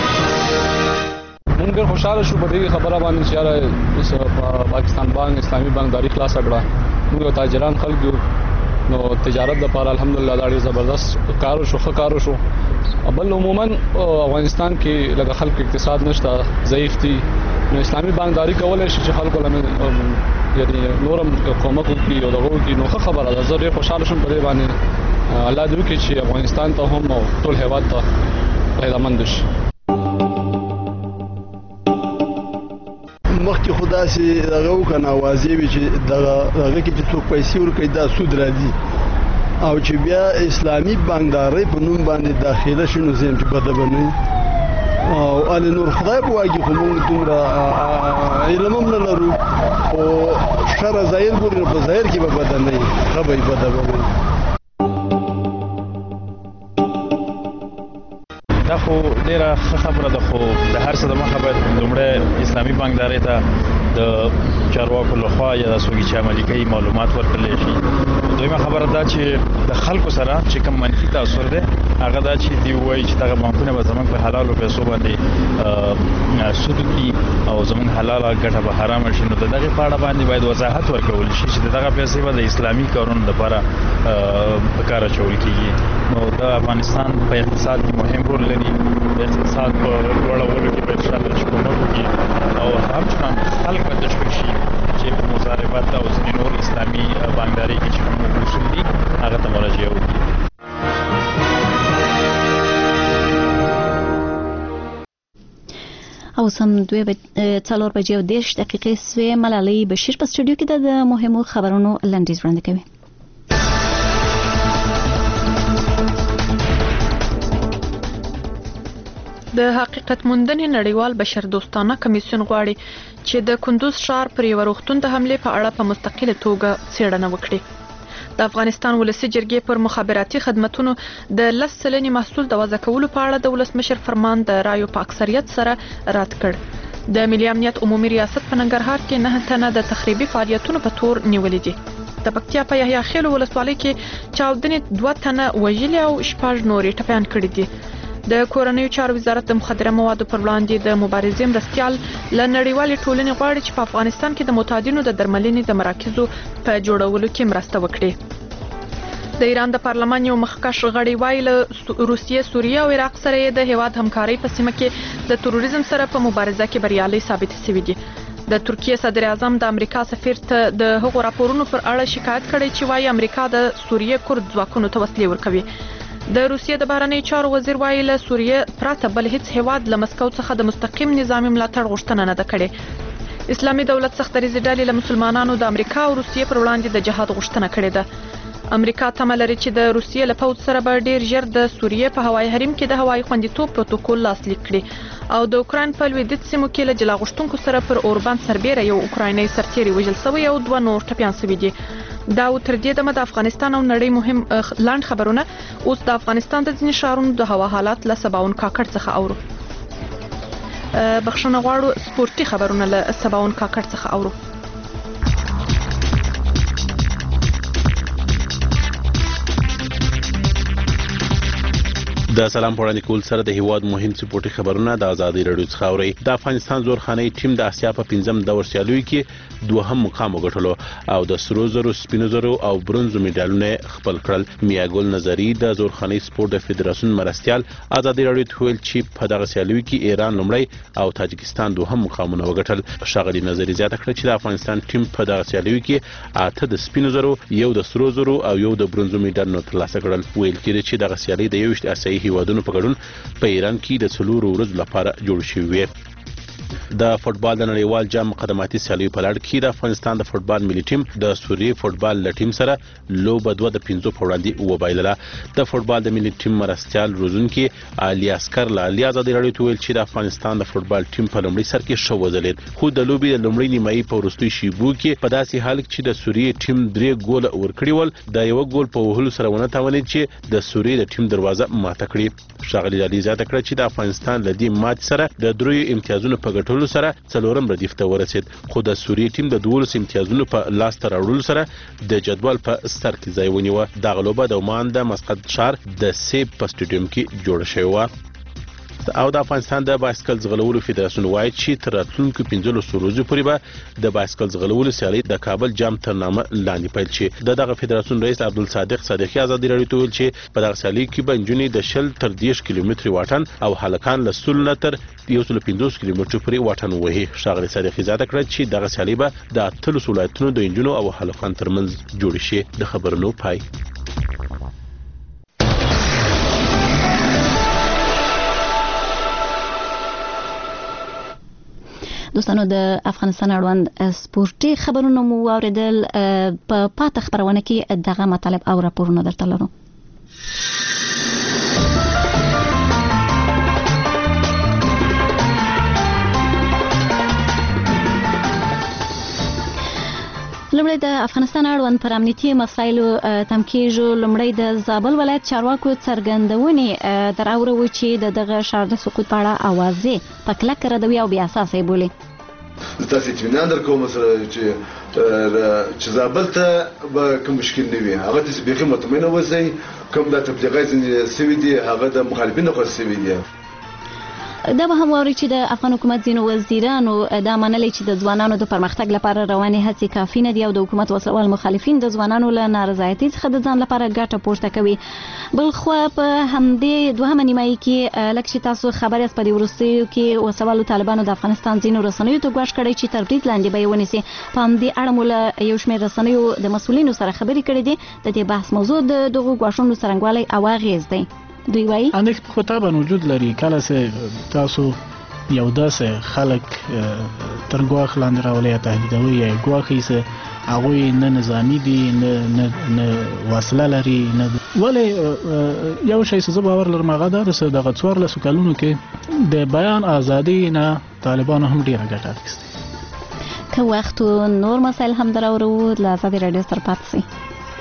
موږ ډېر خوشاله شو په دې خبره باندې چې یاره پاکستان بانک اسلامي بانکداري خلاصه کړه. موږ تاجران خلک یو نو تجارت لپاره الحمدلله دا ډېر زبردست کار شو، ښه کار شو. بل عموما افغانستان کې لکه خلک اقتصاد نشته، ضعیف دي، نو اسلامي بانکداري کولای شي چې خلکو له یعنی نورم کومک وکړي او دغه وکړي. نو ښه خبره ده، زه ډېر خوشاله شوم په دې باندې. الله دې وکړي چې افغانستان ته هم او ټول هیواد ته فایدهمند شي. مخکې خو داسې دغه وکنه اوازې وي چې دغه هغه کې چې څوک پیسې ورکوي دا سود راځي او چې بیا اسلامي بانکدارۍ په نوم باندې داخله شي نو زه یم چې بده به نه او ال نور خدای په واګي خو موږ دومره علم هم نه لرو او شر ظاهر ګورو په ظاهر کې به بده نه وي، ښه به یې بده به وي. دا خو خو ډیره خبره ده، خو د هر څه د مخه باید لومړی اسلامي بانکداري ته د چارواکو لخوا یا د څوک چې عملي کوي معلومات ورکړل شي. دویمه خبره دا چې د خلکو سره چې کوم منفي تاثیر ده هغه دا چې دی وایي چې دغه بانکونه به زمونږ په حلالو پیسو باندې سود کوي او زمونږ حلاله ګټه به حرام شي. نو د دغه په اړه باندې باید وضاحت ورکول شي چې دغه پیسې به د اسلامي کارونو لپاره په کار اچول کیږي. نو د افغانستان په اقتصاد کې مهم رول لري. د اقتصاد په لوړولو کې به ان شاء الله کومک وکړي او همچنان خلک به تشویق شي چې په مضاربات او ځینې نور اسلامي بانکداري کې چې کوم اصول دي هغه ته مراجعه وکړي. او سم دوی څلور بجې او دېرش دقیقې سوې. ملالۍ بشیر په سټوډیو کې د مهمو خبرونو لنډیز وړاندې کوي. د حقیقت موندنې نړیوال بشر دوستانه کمیسیون غواړي چې د کندوز ښار پر یو روغتون د حملې په اړه په مستقله توګه څېړنه وکړي. د افغانستان ولسی جرګې پر مخابراتي خدماتو د لس سلنې محصول د وضع کولو په اړه د ولسمشر فرمان د رایو په اکثریت سره رد کړ. د ملي امنیت عمومي ریاست په ننګرهار کې نه تنه د تخریبي فعالیتونو په تور نیولې دي. د پکتیا په یحیی خیل ولسوالۍ کې چاودنې دوه تنه وژلي او شپږ نورې ټپیان کړي دي. د کورنیو چارو وزارت د مخدره موادو پر وړاندې د مبارزې مرستیال له نړیوالې ټولنې غواړي چې په افغانستان کې د معتادینو د درملنې د مراکزو په جوړولو کې مرسته وکړي. د ایران د پارلمان یو مخکښ غړی وایي له روسیې، سوریه او عراق سره د هیواد همکاري په سیمه کې د تروریزم سره په مبارزه کې بریالي ثابت شوي دي. د ترکیه صدر اعظم د امریکا سفیر ته د هغو راپورونو پر اړه شکایت کړی چې وایي امریکا د سوریه کورد ځواکونو ته وسلې ورکوي. د روسیې د بهرنیو چارو وزیر وایي له سوریه پرته بل هیڅ هیواد له مسکو څخه د مستقیم نظامي ملاتړ غوښتنه نه ده کړې. اسلامي دولت سختدریځې ډلې له مسلمانانو د امریکا او روسیې پر وړاندې د جهاد غوښتنه کړې ده. امریکا تمه لري چې د روسیې له پوځ سره به ډیر ژر د سوریې په هوایي حریم کې د هوایي خوندیتوب پروتوکول لاسلیک کړي او د اوکراین په لویدیځ سیمو کې له جلا غوښتونکو سره پر اوربند سربیره یو اوکرایني سرتیری وژل شوی او دوه نور ټپیان شوي دي. دا تر دې دمه د افغانستان او نړۍ مهم لاند خبرونه. اوس د افغانستان د ځینې ښارونو د هوا حالات له سباون کاکړ څخه اورو. بخښنه غواړو سپورتي خبرونه له سباون کاکړ څخه اورو. د سلام پوړاندې کول سره د هیواد مهم سپورتي خبرونه د ازادي رادیو څخه اوري. د افغانستان زورخاني ټیم د اسیا په پنځم دور سیالیو کې دوهم مقام وګټلو او د سرو زرو، سپینو زرو او برونزو میډالونه خپل کړل. میاګل نظری د زورخاني سپورت د فدراسیون مرستيال ازادي رادیو ته ویل چې په دغه سیالیو کې ایران لومړی او تاجکستان دوهم مقامونه وګټل. شاغلي نظری زیاته کړه چې د افغانستان ټیم په دغه سیالیو کې اته د سپینو زرو، یو د سرو زرو او یو د برونزو میډالونه ترلاسه کړل. ویل کېږي چې دغه سیالي د یوشت اسیایي هیوادونو په ګډون په ایران کې د څلورو ورځو لپاره جوړ شوی وي. د فوتبال د نړیوال جام مقدماتي سیالیو په لړ کې د افغانستان د فوتبال ملي ټیم د سوریې فوتبال ل ټیم سره لوبه دوه د پنځو په وړاندې وبایلله. د فوتبال د ملي ټیم مرستيال روزونکي علي اسکر له علي ازادي رادیو ته ویل چې د افغانستان د فوتبال ټیم په لومړي سر کې شو وځلید، خو د لوبي د لومړي نیمایي په وروستي شیبو کې په داسې حال کې چې د سوریې ټیم درې ګول ورکړي ول، د یو ګول په وهلو سره ونه توانید چې د سوریې د ټیم دروازه ماته کړي. شاغلي علي زیاته کړه چې د افغانستان له دې مات سره د دریو امتیازونو په ګټلو سره څلورم ردیف ته ورسید، خو د سوریې ټیم د دولس امتیازونو په لاس ته راوړلو سره د جدول په سر کې ځای ونیوه. دغه لوبه د عمان د مسقط ښار د سیب په سټیډیوم کې جوړه شوې وه. او د افغانستان د بایسکل ځغلولو فدراسیون وایي چې تر راتلونکو پنځلسو ورځو پورې به د بایسکل ځغلولو سیالي د کابل جام تر نامه لاندې پیل شي. د دغه فدراسیون رئیس عبدالصادق صادقي ازادي رادیو ته ویل چې په دغه سیالي کې به نجونې د شل تر دېرش کیلومتري واټن او هلکان له سلو نه تر یو سل پنځوس کیلومترو پورې واټن وهي. ښاغلي صادقي زیاته کړه چې دغه سیالي به د اتلسو ولایتونو د نجونو او هلکانو ترمنځ جوړ شي. د خبرونو پای. دوستانو د افغانستان اړوند سپورتي خبرونه مو واوریدل. په پاته خبرونه کې دغه مطالب او راپورونه درته لرو. لومړی د افغانستان اړوند پر امنیتي مسایلو تم کېږو. لومړی د زابل ولایت چارواکو څرګندونې در اورو چې د دغه ښار د سقوط په اړه اوازې په کلکه ردوي او بې اساسه یې بولي. تاسو اطمینان درکوم سره چې چې زابل ته به کوم مشکل نه وي. هغه ته بیخي مطمئنه اوسئ. کوم د تبلیغات سوي دي هغه د مخالفینو خو سوي دي. دا به هم واوري چې د افغان حکومت ځینو وزیرانو دا منلي چې د ځوانانو د پرمختګ لپاره روانې هڅې کافي نه دي او د حکومت وسلوال مخالفین د ځوانانو له نارضایتۍ څخه د ځان لپاره ګټه پورته کوي. بلخوا په همدې دوهمه نیمایي کې لکه چې تاسو خبر یاست په دې وروستیو کې وسوالو طالبانو د افغانستان ځینو رسنیو ته ګواښ کړی چې تر برید لاندې به یې ونیسي. په همدې اړه مو له یو شمېر رسنیو د مسؤلینو سره خبرې کړې دي. د دې بحث موضوع د دغو ګواښونو څرنګوالی او اغېز دی. دوی وایي اندېښنې خو طبعا وجود لري. کله چې تاسو یو داسې خلک تر ګواښ لاندې راولي یا تهدیدوي یا ګواښي چې هغوی نه نظامي دي نه نه وسله لري نه ولې یو شی چې زه باور لرم هغه دا چې دغه څوارلسو کلونو کې د بیان ازادي نه طالبانو هم ډېره ګټه اخیستې. که وخت و نور مسایل هم در اورو له ازادي راډیو سره پاتې شئ.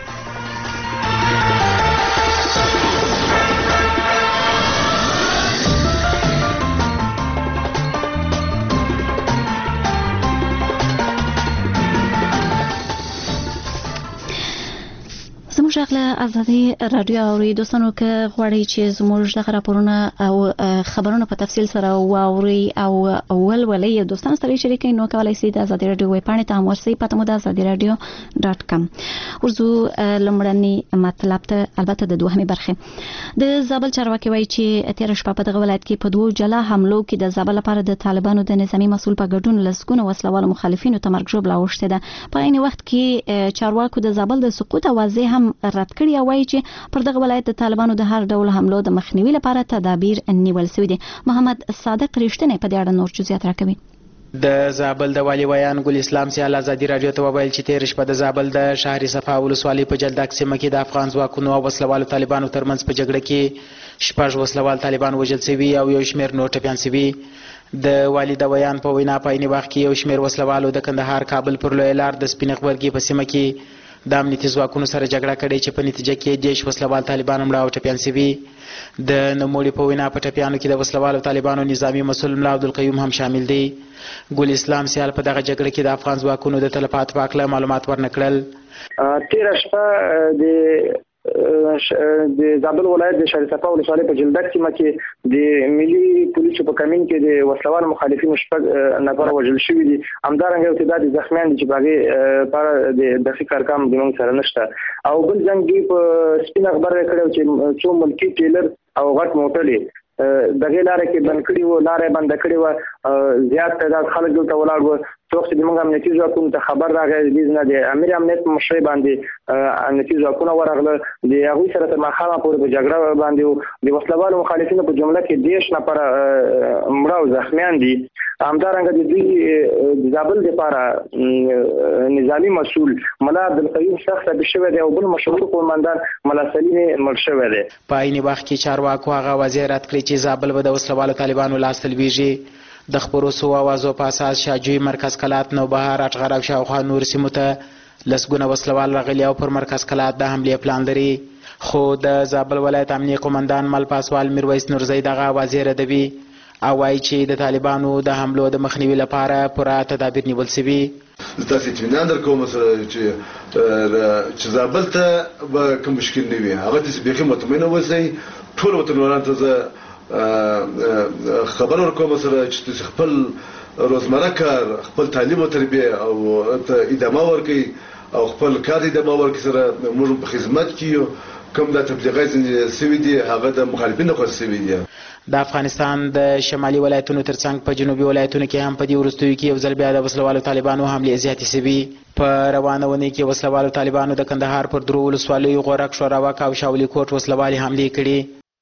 زموږ غږ له ازادي راډیو اوري دوستانو که غواړئ چې زموږ دغه راپورونه او خبرونه په تفصیل سره واوري او ولولئ دوستانو سره شریکئ نو کولای شئ د ازادي راډیو ویب پاڼې ته هم ورسئ. پته مو د ازادي راډیو ډاټ کام. ورځو لومړني مطلب ته البته د دوهمې برخې. د زابل چارواکي وایي چې تېره شپه په دغه ولایت کې په دوو جلا حملو کې د زابل لپاره د طالبانو د نظامي مسؤل په ګډون لسګونه وسلوالو مخالفینو ته مرګ ژوبله اوښتې ده. په عین وخت کې چارواکو د زابل د سقوط اوازې هم رد کړي او وایي چې پر دغه ولایت د طالبانو د هر ډول حملو د مخنیوي لپاره تدابیر نیول شوي دي. محمد صادق رښتینی په دې اړه نور جزئیات راکوي. د زابل د والي ویان ګل اسلام سیال ازادي راډیو ته وویل چې تېره شپه د زابل د شهر صفا ولسوالۍ په جلدک سیمه کې د افغان ځواکونو او وسلوالو طالبانو ترمنځ په جګړه کې شپږ وسلوال طالبان وژل شوي او یو شمېر نور ټپیان شوي. د والي د ویان په وینا په عین وخت کې یو شمېر وسلوالو د کندهار کابل پر لویه لار د سپین غبرګي په سیمه کې د امنیتي ځواکونو سره جګړه کړې چې په نتیجه کې دیش وسلوال طالبان مړه او ټپیان شوي. د نوموړي په وینا په ټپیانو کې د وسلوالو طالبانو نظامی مسؤل ملا عبدالقیوم هم شامل دی. ګل اسلام سیال په دغه جګړه کې د افغان ځواکونو د تلفات په اړه معلومات ورنکړل. تېره شپه د د زابل ولایت د شهر صفا ولسوالۍ په جلدک سیمه کې د ملي پولیسو په کمین کې د وسلوال مخالفینو شپږ نفر وژل شوي دي. همدارنګه یو تعداد زخمیان دي چې په هغې په اړه د دقیق ارقام زموږ سره نشته. او بل ځنګ دوی په سپینه غبرګه کړی چې څو ملکي ټیلر او غټ موټرې دغې لارې کې بند کړي وو، لارې بنده کړې وه. زیات تعداد خلک دلته ولاړ وو. څوک چې زموږ امنیتي ځواکونو ته خبر راغی د نه د امیر امنیت په مشرۍ باندې امنیتي ځواکونه ورغله. د هغوی سره تر ماښامه پورې په جګړه باندې وو. د وسلوالو مخالفینو په جمله کې دېرش نفره مړه او زخمیان دي. همدارنګه د دوی د زابل دپاره نظامي مسؤل ملا عبدالقیوم شخص ثابت شوی دی او بل مشهور قومندان ملا سلیم مړ شوی دی. په عین وخت کې چارواکو هغه اوازې رد کړې چې زابل به د وسلوالو طالبانو لاس ته لویږي. د خپرو سوو اوازو په اساس شاجوی مرکز کلات نوبهار اټغر او شاوخوا نور سیمو ته لسګونه وسلوال راغلي او پر مرکز کلات د حملې پلان لري. خو د زابل ولایت امنیه قومندان مل پاسوال میرویس نورزی دغه اوازې ردوي او وایي چې د طالبانو د حملو د مخنیوي لپاره پوره تدابیر نیول شوي. تاسو اطمینان درکوم سره چې چې زابل ته به کوم مشکل نه وي. هغه ته بیخي مطمئنه اوسئ. ټول وطنوالانو ته زه خبر ورکوم سره چې خپل روزمره کار، خپل تعلیم او تربیه او ادامه ورکړي او خپل کار ادامه ورکړي. سره موږ په خدمت کې یو. کوم د تبلیغات سوي دي هغه د مخالفینو خو سوي دي. د افغانستان د شمالي ولایتونو ترڅنګ په جنوبي ولایتونو کې هم په دې وروستیو کې یو ځل بیا د وسلوالو طالبانو حملې زیاتې شوي. په روانه اونۍ کې وسلوالو طالبانو د کندهار پر درو ولسوالیو غورک، شوراوک او شاولي کوټ وسلوالې حملې کړي.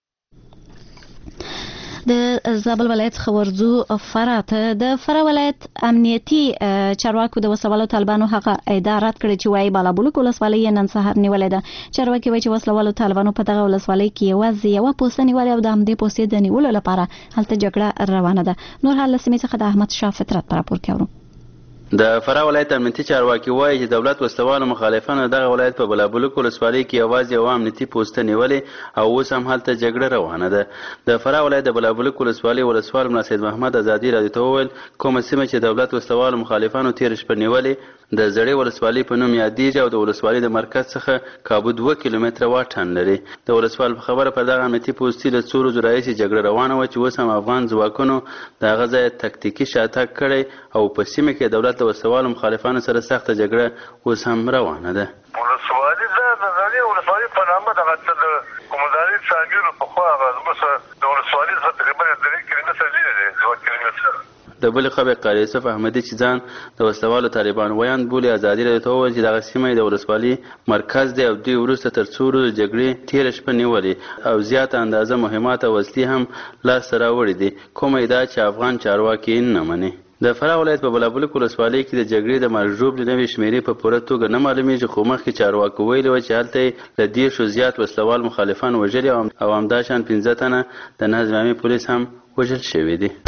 د زابل ولایت څخه ورځو فراه ته. د فراه ولایت امنیتي چارواکو د وسلوالو طالبانو هغه ادعا رد کړې چې وایي بالابلوک ولسوالۍ یې نن سهار نیولې ده. چارواکي وایي چې وسلوالو طالبانو په دغه ولسوالۍ کې یوازې یوه پوسته نیولې او د همدې پوستې د نیولو لپاره هلته جګړه روانه ده. نور حال له سیمې څخه د احمد شاه فطرت په راپور کې اورو. د فراه ولایت امنیتي چارواکي وایي چې دولت وسلوالو مخالفانو دغه ولایت په بلابلوک ولسوالۍ کې یوازې یوه امنیتي پوسته نیولې او اوس هم هلته جګړه روانه ده. د فراه ولایت د بلابلوک ولسوالۍ ولسوال ملا سید محمد ازادي راډیو ته وویل کومه سیمه چې دولت وسلوالو مخالفانو تېره شپه نیولې د زړې ولسوالۍ په نوم یادېږي او د ولسوالۍ د مرکز څخه کابو دوه کیلومتره واټن لري. د ولسوال په خبره پر دغه امنیتي پوستې له څو ورځو راهیسې جګړه روانه وه چې اوس هم افغان ځواکونو د هغه ځایه تکتیکي شاتګ کړی او په سیمه کې دولت د وسلوالو مخالفانو سره سخته جګړه اوس هم روانه ده. ولسوالي زه د زړې ولسوالۍ په نامه دغه د قومندانۍ څانګې پخوا هغه زموږ د ولسوالۍ څخه تقریبا درې کیلومتره لرې دی، دوه کیلومتره. د بلې خوا قاری یوسف احمدي چې ځان د وسلوالو طالبان ویاند بولي ازادي راډیو ته وویل چې دغه سیمه د ولسوالۍ مرکز دی او دوی وروسته تر څو ورځو جګړې تېره شپه نیولې او زیاته اندازه مهمات او وسلې هم لاسته راوړي دي، کومه ادعا چې افغان چارواکي نه مني. د فراه ولایت په بلابلوک ولسوالۍ کې د جګړې د مرجوب د نوې شمېرې په پوره توګه نه معلومیږي، خو مخکې چارواکو ویلي وه چې هلته یې له دېرشو زیات وسلوال مخالفان وژلي او همداشان پنځه تنه د نظامي پولیس هم وژل شوي دي.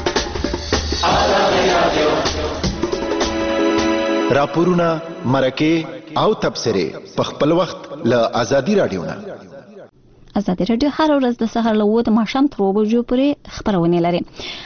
راپورونه، مرکې او تبصرې په خپل وخت له ازادي راډیو نه. ازادي راډیو هر ورځ د سهار له اووه د ماښام تر اووه بجو پورې خپرونې لري.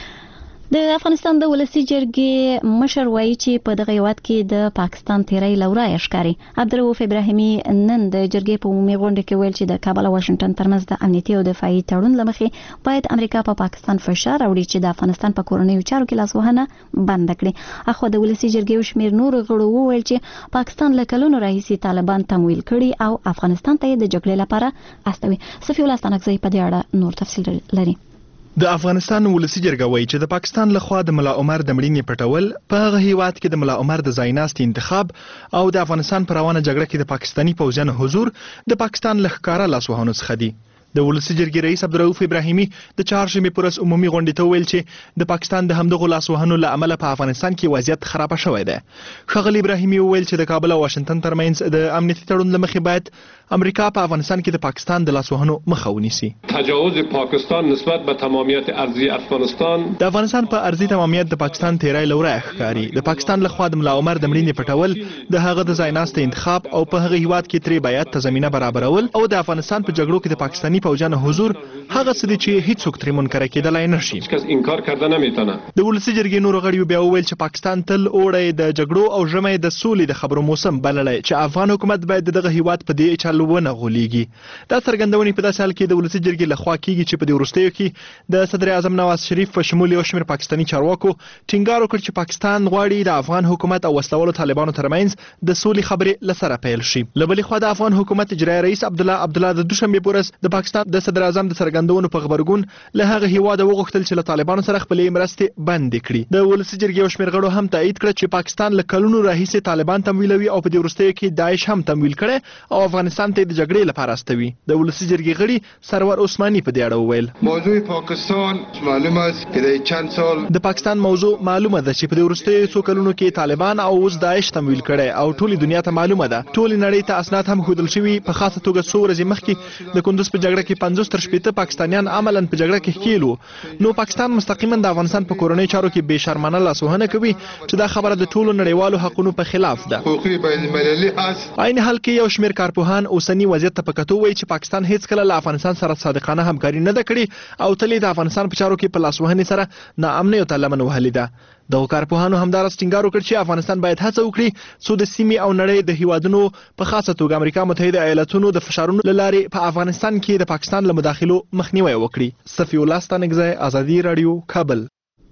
د افغانستان د ولسي جرګې مشر وایي چې په دغه هیواد کې د پاکستان تیری له ورایه ښکاري. عبدالرؤف ابراهیمي نن د جرګې په عمومي غونډه کې ویل چې د کابل او واشنګټن ترمنځ د امنیتي او دفاعي تړون له مخې باید امریکا په پاکستان فشار راوړي چې د افغانستان په کورنیو چارو کې لاسوهنه بند کړي. اخو د ولسي جرګې شمېر نورو غړو وویل چې پاکستان له کلونو راهیسې طالبان تمویل کړي او افغانستان ته د جګړې لپاره استوي. صفي الله ستانکزی په دې اړه نور تفصیل لري. د افغانستان ولسي جرګه وایي چې د پاکستان لخوا د ملا عمر د مړینې پټول په هغه هیواد کې د ملا عمر د ځایناستي انتخاب او د افغانستان پر روانه جګړه کې د پاکستاني پوځیانو حضور د پاکستان له ښکاره لاسوهنو څخه دي. د ولسي جرګې رئیس عبدالرؤف ابراهیمي د چهارشنبې په ورځ عمومي غونډې ته وویل چې د پاکستان د همدغو لاسوهنو له امله په افغانستان کې وضعیت خرابه شوی دی. ښاغلي ابراهیمي وویل چې د کابل او واشنګټن ترمنځ د امنیتي تړون له مخې باید امریکا په افغانستان کې د پاکستان د لاسوهنو مخه ونیسي. تجاوز پاکستان نسبت به تمامیت ارضی افغانستان د افغانستان په ارضی تمامیت د پاکستان تیری له ورایه ښکاري. د پاکستان لخوا د ملا عمر د مړینې پټول، د هغه د ځایناسته انتخاب او په هغه هیواد کې ترې بیعت ته زمینه برابرول او د افغانستان په جګړو کې د پاکستاني پوځیانو حضور هغه څه دي چې هیڅوک ترې منکر کېدلای نشي. کس انکار کرده نمیتونه. د ولسي جرګې نورو غړیو بیا وویل چې پاکستان تل اوړی د جګړو او ژمی د سولې د خبرو موسم بللی چې افغان حکومت باید دغه هیواد په دې چل ونه غولیږي. دا څرګندونې په داسې حال کې د ولسي جرګې لخوا کیږي چې په دې وروستیو کې د صدر اعظم نواز شریف په شمول یو شمېر پاکستاني چارواکو ټینګار وکړ چې پاکستان غواړي د افغان حکومت او وسلوالو طالبانو ترمنځ د سولې خبرې له سره پیل شي. له بلې خوا د افغان حکومت اجرایي رئیس عبدالله عبدالله د دوشنبې په ورځ د پاکستان د صدر اعظم د څرګندونو په غبرګون له هغه هیواده وغوښتل چې له طالبانو سره خپلې مرستې بندې کړي. د ولسي جرګې یو شمېر غړو هم تایید کړه چې پاکستان له کلونو راهیسې طالبان تمویلوي او په دې وروستیو کې داعش هم تمویل کړی او افغانستان ته د جګړې لپاره استوي. د ولسي جرګې غړي سرور عثماني په دې اړه وویل موضوع پاکستان معلومه است چې د چند سال د پاکستان موضوع معلومه ده چې په دې وروستیو څو کلونو کې طالبان او اوس داعش تمویل کړي او ټولې دنیا ته معلومه ده. ټولې نړۍ ته اسناد هم ښودل شوي. په خاصه توګه څو ورځې مخکې د کندوز په جګړه کې پنځوس تر شپېته پاکستانیان عملاً په جګړه کې ښکیل وو. نو پاکستان مستقیما د افغانستان په کورنۍ چارو کې بې شرمانه لاسوهنه کوي چې دا خبره د ټولو نړیوالو حقونو په خلاف ده. حقوقي بین المللي هست. عین حال کې یو شمېر کارپوهان اوسنی وضعیت ته په کتو وایي چې پاکستان هیڅ کله له افغانستان سره صادقانه همکاري نه ده کړې او تل د افغانستان په چارو کې په لاسوهنې سره ناامنۍ ته لمن وهلې ده. دغو کارپوهانو همداراز ټینګار وکړ چې افغانستان باید هڅه وکړي څو د سیمې او نړۍ د هیوادونو په خاصه توګه امریکا متحده ایالاتونو د فشارونو له لارې په افغانستان کې د پاکستان له مداخلو مخنیوی وکړي. صفي الله ستانکزی، ازادي راډیو، کابل.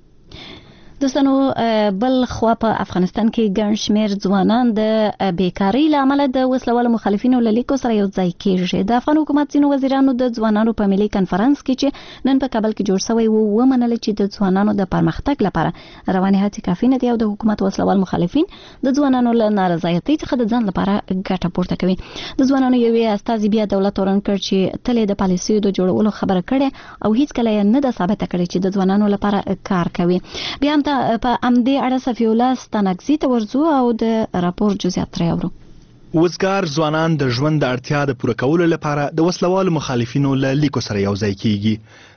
دوستانو بل خوا په افغانستان کې ګڼ شمېر ځوانان د بیکارۍ له امله د وسلوالو مخالفینو له لیکو سره یو ځای کېږي. د افغان حکومت ځینو وزیرانو د ځوانانو په ملي کنفرانس کې چې نن په کابل کې جوړ شوی و ومنله چې د ځوانانو د پرمختګ لپاره روانې هڅې کافي نه دي او د حکومت وسلوال مخالفین د ځوانانو له نارضایتۍ څخه د ځان لپاره ګټه پورته کوي. د ځوانانو یوې استازي بیا دولت ورن کړ چې تل د پالیسیو د جوړولو خبره کړې او هیڅ کله یې نه ده ثابته کړې چې د ځوانانو لپاره کار کوي. بیا هم په امدې اړه صفي الله ستانکزی ته ورځو او د راپور جزئیات ترې اورو. وزګار ځوانان د ژوند د اړتیا د پوره کولو لپاره د وسلوالو مخالفینو له لیکو سره یو ځای کیږي.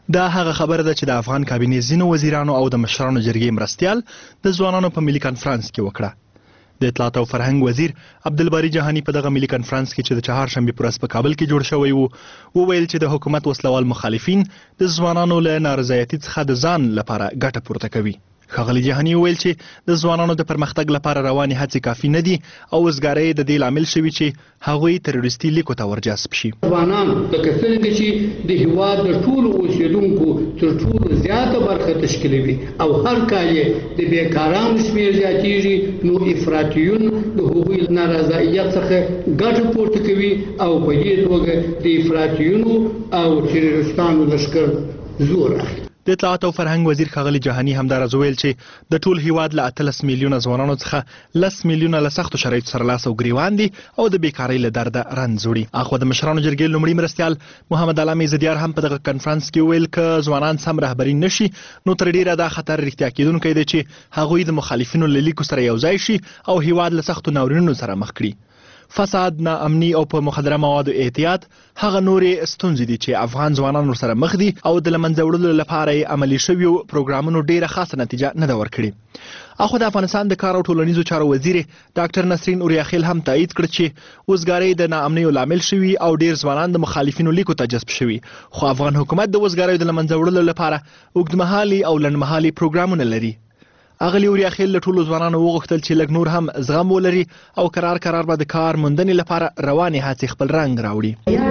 دا هغه خبره ده چې د افغان کابینې ځینو وزیرانو او د مشرانو جرګې مرستیال د ځوانانو په ملي کنفرانس کې وکړه. د اطلاعات او فرهنګ وزیر عبدالباری جهانی په دغه ملي کنفرانس کې چې د چهارشنبې په ورځ په کابل کې جوړ شوی و وویل چې د حکومت وسلوال مخالفین د ځوانانو له نارضایتي څخه د ځان لپاره ګټه پورته کوي. ښاغلي جهانی وویل چې د ځوانانو د پرمختګ لپاره روانې هڅې کافي نه دي او وزګارۍ د دې لامل شوي چې هغوی تروریستي لیکو ته ورجذب شي. ځوانان لکه څرنګه چې د هېواد د ټولو اوسېدونکو تر ټولو زیاته برخه تشکیلوي او هر کال یې د بېکارانو شمېر زیاتېږي، نو افراطیون د هغوی نارضایت څخه ګټه پورته کوي او په دې توګه د افراطیونو او تروریستانو لښکر زور اخلي. د اطلاعات او فرهنګ وزیر ښاغلي جهانی همداراز وویل چې د ټول هیواد له اتلس میلیونه ځوانانو څخه لس میلیونه له سختو شرایطو سره لاس او ګریوان دي او د بیکارۍ له درده رنځ وړي. اخوا د مشرانو جرګې لومړي مرستیال محمد علام عزدیار هم په دغه کنفرانس کې وویل که ځوانان سم رهبري نشي نو تر ډیره دا خطر رښتیا کیدونکی دی چې هغوی د مخالفینو له لیکو سره یوځای شي او هیواد له سختو ناورینونو سره مخ کړي. فساد، ناامني او په مخدره موادو احتیاط هغه نورې ستونزې دي چې افغان ځوانان ورسره مخ دي او د له منځه وړلو لپاره یې عملي شویو پروګرامونو ډیره خاصه نتیجه نه ده ورکړې. اخو د افغانستان د کار او ټولنیزو چارو وزیر ډاکټر نسرین اوریاخیل هم تایید کړ چې وزګارۍ د ناامنیو لامل شوي او ډیر ځوانان د مخالفینو لیکو ته جذب شوي، خو افغان حکومت د وزګاریو د له منځه وړلو لپاره اوږدمهالي او لنډمهالي پروګرامونه لري. اغلی اوریاخیل له ټولو ځوانانو وغوښتل چې لږ نور هم زغم ولري او قرار قرار به د کار موندنې لپاره روانې هڅې خپل رنګ راوړي.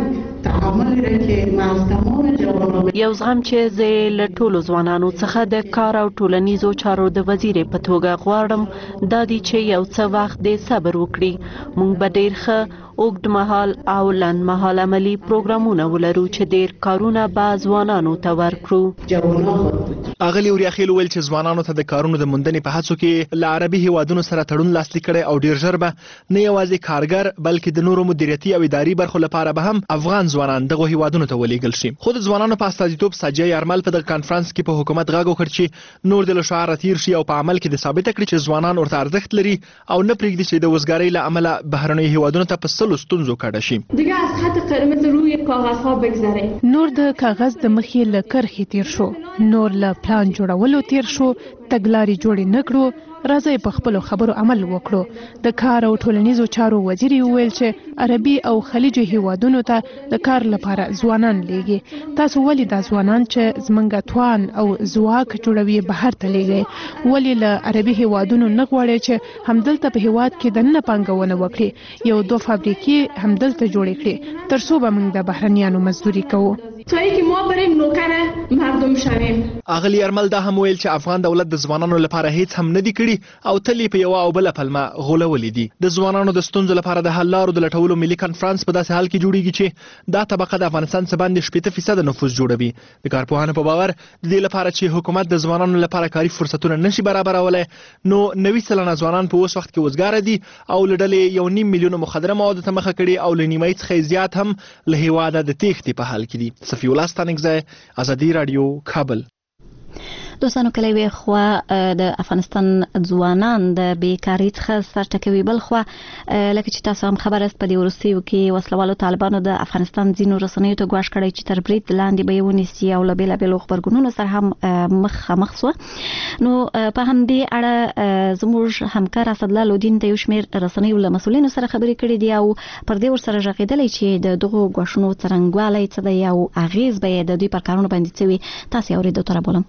یو زغم چې زه له ټولو ځوانانو څخه د کار او ټولنیزو چارو د وزیر په توګه غواړم دا دی چې یو څه وخت د صبر وکړي. موږ به ډیر ښه اوږدمهال او لنډمهال عملي پروګرامونه ولرو چې ډیر کارونه به ځوانانو ته ورکړو. اغلی اوریاخیل وویل چې ځوانانو ته د کارونو د موندنې په هڅو کې له عربي هیوادونو سره تړون لاسلیک کړی او ډیر ژر به نه یوازې کارګر بلکې د نورو مدیریتي او اداري برخو لپاره به هم افغان ځوانان دغه هیوادونو ته ولیږل شي. خو د ځوانانو په استازیتوب ساجیه یارمل په دغه کانفرنس کې په حکومت غږ وکړ چې نور د له شعاره تیر شي او په عمل کې د ثابته کړي چې ځوانان ورته ارزښت لري او نه پرېږدي چې د وزګارۍ له امله بهرنیو هیوادونو ته په سلو ستونزو کډه شي. دیگه از خط قرمز روی کاغذها بگذره. نور د کاغذ د مخې له کرښې تیر شو، نور له پلان جوړولو تیر شو، تګلارې جوړې نه کړو، راځي په خپل خبرو عمل وکړو. د کار او ټولنیزو چارو وزیر ویل چې عربي او خلیجي هیوادونو ته د کار لپاره ځوانان لیږي. تاسو ولې دا ځوانان چې زمونږ توان او ځواک جوړوي بهر ته لیږي؟ ولې له عربي هیوادونو نه غواړي چې همدلته په هیواد کې دننه پانګونه وکړي، یو دو فابریکې همدلته جوړې کړي تر څو به موږ د بهرنیانو مزدوري کوو تا اینکه ما بریم نوکر مردم شویم. اغلی ارمل دا هم ویل چې افغان دولت د ځوانانو لپاره هیڅ هم نه دی کړي او تل په یو او بل پلمه غولولې دي. د ځوانانو د ستونزو لپاره د حل لارو د لټولو ملي کنفرانس په داسې حال کې جوړیږي چې دا طبقه د افغانستان څخه باندې شپږ فیصد نفوذ جوړوي. د کارپوهانو په باور د دې لپاره چې حکومت د ځوانانو لپاره کاري فرصتونه نشي برابرولای نو نوي سلنه ځوانان په اوس وخت کې وزګار دي او لډلې یو نیم میلیون مخدره مواد ته مخه کړي او لنیمای څخه زیات هم له هیواده د تېښتې په حال کې دي. صفی الله ستانکزی، ازادي رادیو، کابل. دوستانو کله وی خو د افغانستان ځوانان د بیکاری څخه سر ټکوي، بل خو لکه چې تاسو هم خبر است په دې ورستیو کې وسلوالو طالبانو د افغانستان ځینو رسنیو ته ګواښ کړی چې تر برید لاندې به ونیسي او له بیلابیلو خبرګونونو سره هم مخامخ شو. نو په همدې اړه زموږ همکار اسدالله لودین د یو شمېر رسنیو له مسؤلینو سره خبرې کړې دي او پر دې ورسره غږېدلی چې د دغو ګواښونو څرنګوالی څه دی او اغیز به یې د دوی پر کارونو باندې څه وي. تاسو یې اورېدو ته رابولم.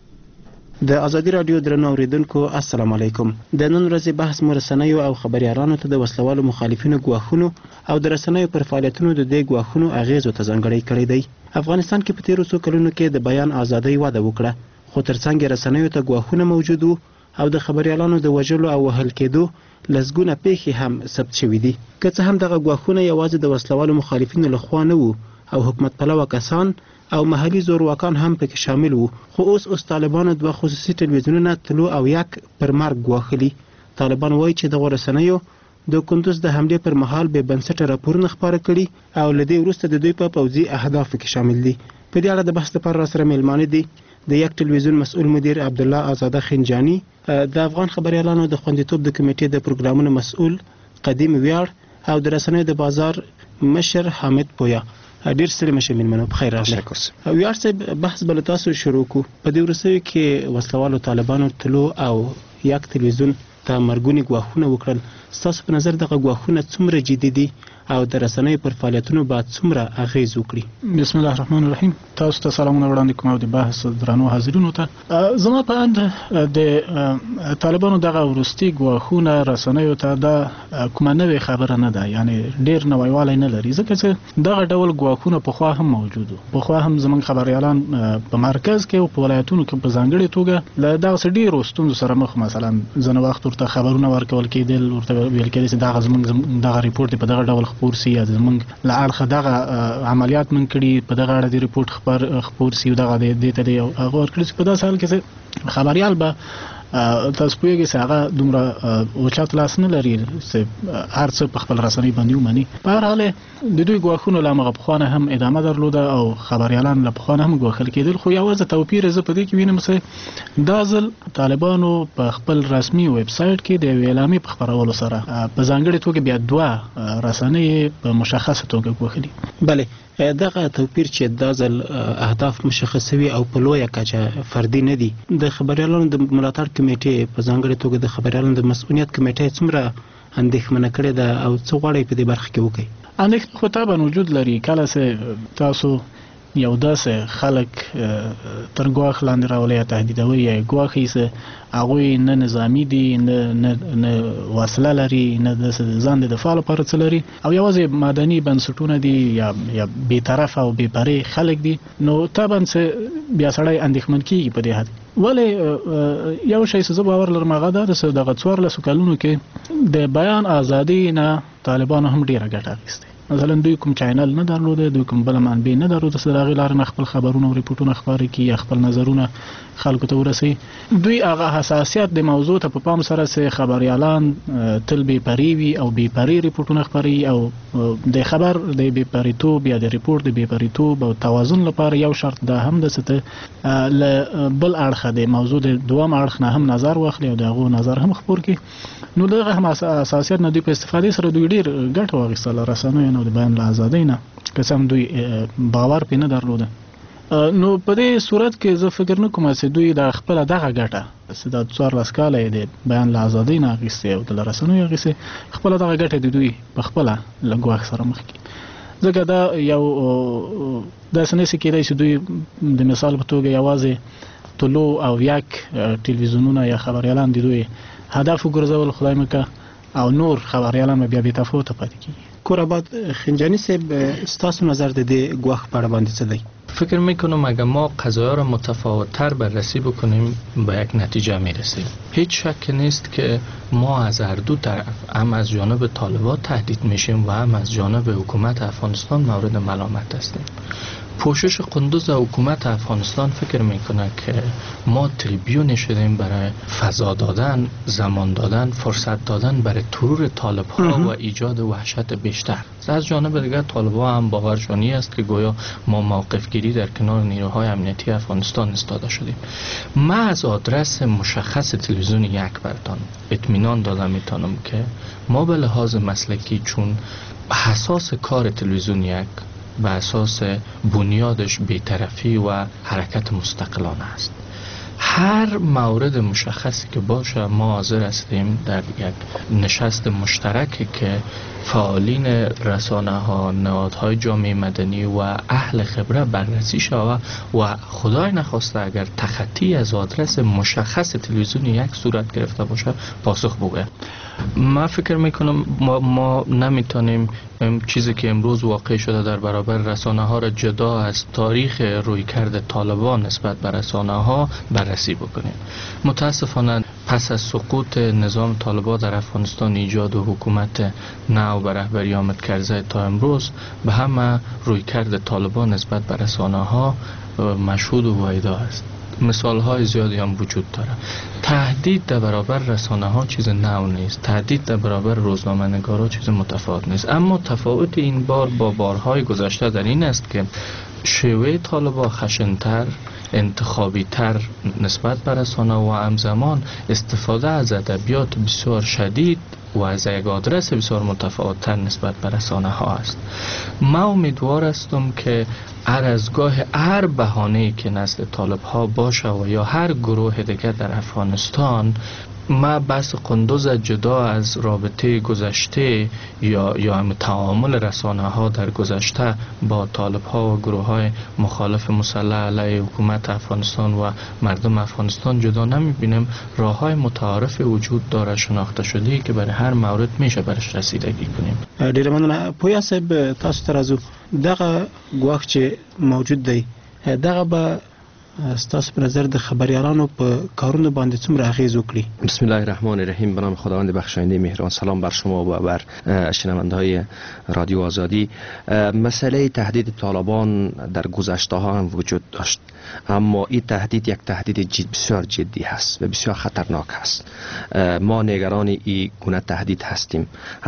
د ازادي رادیو درنو اوریدونکو السلام علیکم. د نن ورځې بحث مو رسنیو او خبريالانو ته د وسلوالو مخالفینو ګواښونو او د رسنیو پر فعالیتونو د دې ګواښونو اغیزو ته ځانګړی کړی دی. افغانستان کې په تیرو څو کلونو کې د بیان ازادۍ وده وکړه، خو ترڅنګ رسنیو ته ګواښونه موجود وو او د خبريالانو د وژلو او وهل کېدو لسګونه پیښې هم ثبت شوي دي. که څه هم دغه ګواښونه یوازې د وسلوالو مخالفینو لخوا نه وو او حکومت پلوه کسان او محلي زورواکان هم پکې شامل وو، خو اوس اوس طالبانو دوه خصوصي ټلویزیونونه تلو او یک پر مرګ ګواښلي. طالبان وایي چې دغه رسنیو د کندوز د حملې پر مهال بې بنسټه راپورونه خپاره کړي او له دې وروسته د دوی په پوځي اهدافو کې شامل دي. په دې اړه د بحث لپاره راسره میلمانه دي د یک ټلویزیون مسؤل مدیر عبدالله آزاده خنجانی، د افغان خبريالانو د خوندیتوب د کمیټې د پروګرامونو مسؤل قدیم ویاړ او د رسنیو د بازار مشر حامد پویا. ډیر ستړي مشه مېلمنو په خیر راغلی. ویاړ صاحب بحث بل تاسو شروع کو په دې ورسوي کې وسلوالو طالبانو تلو او یک تلویزیون ته مرګونی ګواښونه وکړل. ستاسو په نظر دغه ګواښونه څومره جدي دي او د رسنیو پر فعالیتونو باید څومره اغیز وکړي؟ بسم الله الرحمن الرحیم. تاسو ته سلامونه وړاندې کوم او د بحث درنو حاضرینو ته. زما په اند د طالبانو دغه وروستي ګواښونه رسنیو ته دا کومه نوې خبره نه ده، یعنی ډیر نویوالی نه لري، ځکه چې دغه ډول ګواښونه پخوا هم موجود وو. پخوا هم زموږ خبریالان په مرکز کې او په ولایتونو کې په ځانګړې توګه له دغسې ډیرو ستونزو سره مخ، مثلا ځینې وخت ورته خبرونه ورکول کېدل، ورته ویل کېدل چې دغه زموږ دغه ریپورټ په دغه ډول خپور سي، یا زموږ له اړخه دغه عملیات من کړي په دغه اړه د ریپورټ خبر خپور سي، دغه دې ته دی هغه ورکړي چې په داسې حال کې چې خبریال به تاسو پوهېږئ چې هغه دومره اوچت لاس نه لري چې هر څه په خپل رسنۍ باندې ومني. په هر حال د دوی ګواښونو له همغه پخوا نه هم ادامه درلوده او خبریالان له پخوا نه هم ګواښل کېدل، خو یوازې توپیر زه په دې کې وینم چې دا ځل طالبانو په خپل رسمي ویب سایټ کې د یوې اعلامیې په خپرولو سره په ځانګړې توګه بیا دوه رسنۍ په مشخصه توګه ګواښلي. بله، دغه توپیر چې دا ځل اهداف مشخصوي او په لویه کچه فردي نه دي، د خبریالانو د ملاتړ کمیټې په ځانګړې توګه د خبریالانو د مسؤلیت کمیټې څومره اندېښمنه کړې ده او څه غواړئ په دې برخه کې وکړئ؟ اندېښنه خو طبعا وجود لري. کله چې تاسو یو داسې خلک تر ګواښ لاندې راولئ یا تهدیدوئ یا ګواښئ چې هغوی نه نظامي دي، نه نه وسله لري، نه د ځان د دفاع لپاره څه لري، او یوازې مدني بنسټونه دي یا یا بېطرفه او بېپرې خلک دي، نو طبعا چې بیا سړی اندېښمن کېږي په دې حد. ولې یو شی چې زه باور لرم هغه دا ده چې دغه څوارلسو کلونو کې د بیان ازادۍ نه طالبانو هم ډېره ګټه اخیستې. مثلا دوی کوم چینل نه درلوده، دوی کوم بله منبع نه درلوده چې د هغې لارې نه خپل خبرونه او ریپورټونه خپاره کړي یا خپل نظرونه خلکو ته ورسوي. دوی هغه حساسیت د موضوع ته په پام سره چې خبریالان تل بېپرې وي او بېپرې ریپورټونه خپروي، او د خبر د بېپرېتوب یا د ریپورټ د بېپرېتوب او توازن لپاره یو شرط دا هم ده چې ته له بل اړخه د موضوع د دوم اړخ نه هم نظر واخلي او د هغو نظر هم خپور کړي. نو دغه هم حساسیت نه دوی په استفادې سره دوی ډېر ګټه واخیستله رسنیو نه، د بیان له ازادۍ نه، که څه هم دوی باور پرې نه درلوده. نو په دې صورت کې زه فکر نه کوم چې دوی د خپله دغه ګټه چې دا څوارلس کاله یې د بیان له ازادۍ نه اخیستې او د له رسنیو اخیستې، خپله دغه ګټه د دوی په خپله له ګواښ سره مخ کړي. ځکه دا یو داسې نشي کېدی چې دوی د مثال په توګه یوازې طلوع او یک ټلویزیونونه یا خبریالان د دوی هدف وګرځول، خدای مکه، او نور خبریالان بیا بې تفاوته پاتې کېږي. کورآباد خنجانی صاحب، ستاسو نظر د دې ګواښ په اړه باندې څه دی؟ فکر میکنم اگر ما قضایا را متفاوت‌تر بررسی بکنیم به یک نتیجه میرسیم. هیچ شک نیست که ما از هر دو طرف، هم از جانب طالبان تهدید میشیم و هم از جانب حکومت افغانستان مورد ملامت هستیم. پوشش قندوز حکومت افغانستان فکر میکنه که ما تریبیونی شدیم برای فضا دادن، زمان دادن، فرصت دادن برای ترور طالب ها و ایجاد وحشت بیشتر. از جانب دیگر طالبان هم باورشانی است که گویا ما موقف گیری در کنار نیروهای امنیتی افغانستان استاده شدیم. ما از آدرس مشخص تلویزیون یک برتان اطمینان دادم میتونم که ما به لحاظ مسلکی، چون حساس کار تلویزیون یک به اساس بنیادش بی‌طرفی و حرکت مستقلانه است، هر مورد مشخصی که باشه ما حاضر هستیم در یک نشست مشترکی که فعالین رسانه ها، نهادهای جامعه مدنی و اهل خبره بررسی شود و خدای نخواسته اگر تخطی از آدرس مشخص تلویزیون یک صورت گرفته باشه پاسخ بگوید. من فکر میکنم ما, ما نمیتونیم چیزی که امروز واقع شده در برابر رسانه ها را جدا از تاریخ رویکرد طالبان نسبت به رسانه ها بررسی بکنیم. متاسفانه پس از سقوط نظام طالبان در افغانستان، ایجاد و حکومت نو به رهبری حامد کرزی تا امروز به همه رویکرد طالبان نسبت به رسانه ها مشهود و وایدا است. مثال های زیادی هم وجود داره. تهدید در برابر رسانه ها چیز نو نیست، تهدید در برابر روزنامه نگارا چیز متفاوت نیست، اما تفاوت این بار با بارهای گذشته در این است که شیوه طالبان خشن‌تر، انتخابی تر نسبت به رسانه و همزمان استفاده از ادبیات بسیار شدید و از یک آدرس بسیار متفاوت‌تر نسبت به رسانه ها است. ما امیدوار هستم که هر از گاه هر بهانه‌ای که نزد طالب ها باشه و یا هر گروه دیگر در افغانستان، ما بحث قندوز جدا از رابطه گذشته یا یا هم تعامل رسانه ها در گذشته با طالب ها و گروه های مخالف مسلح علیه حکومت افغانستان و مردم افغانستان جدا نمیبینیم. راه های متعارف وجود داره، شناخته شده که برای هر مورد میشه برش رسیدگی کنیم. ډیر مننه. پویا صاحب، تاسو ترازو دغه ګواښ چې موجود دی، دغه به ستاسو په نظر د خبریالانو په کارونو باندې څومره اغیز وکړي؟ بسم الله الرحمن الرحیم. به نام خداوند بخشاینده مهربان. سلام بر شما و بر شنونده‌های رادیو آزادی. مسئله تهدید طالبان در گذشته ها هم وجود داشت، اما این تهدید یک تهدید جد بسیار جدی هست و بسیار خطرناک هست. ما نگران این گونه تهدید هستیم،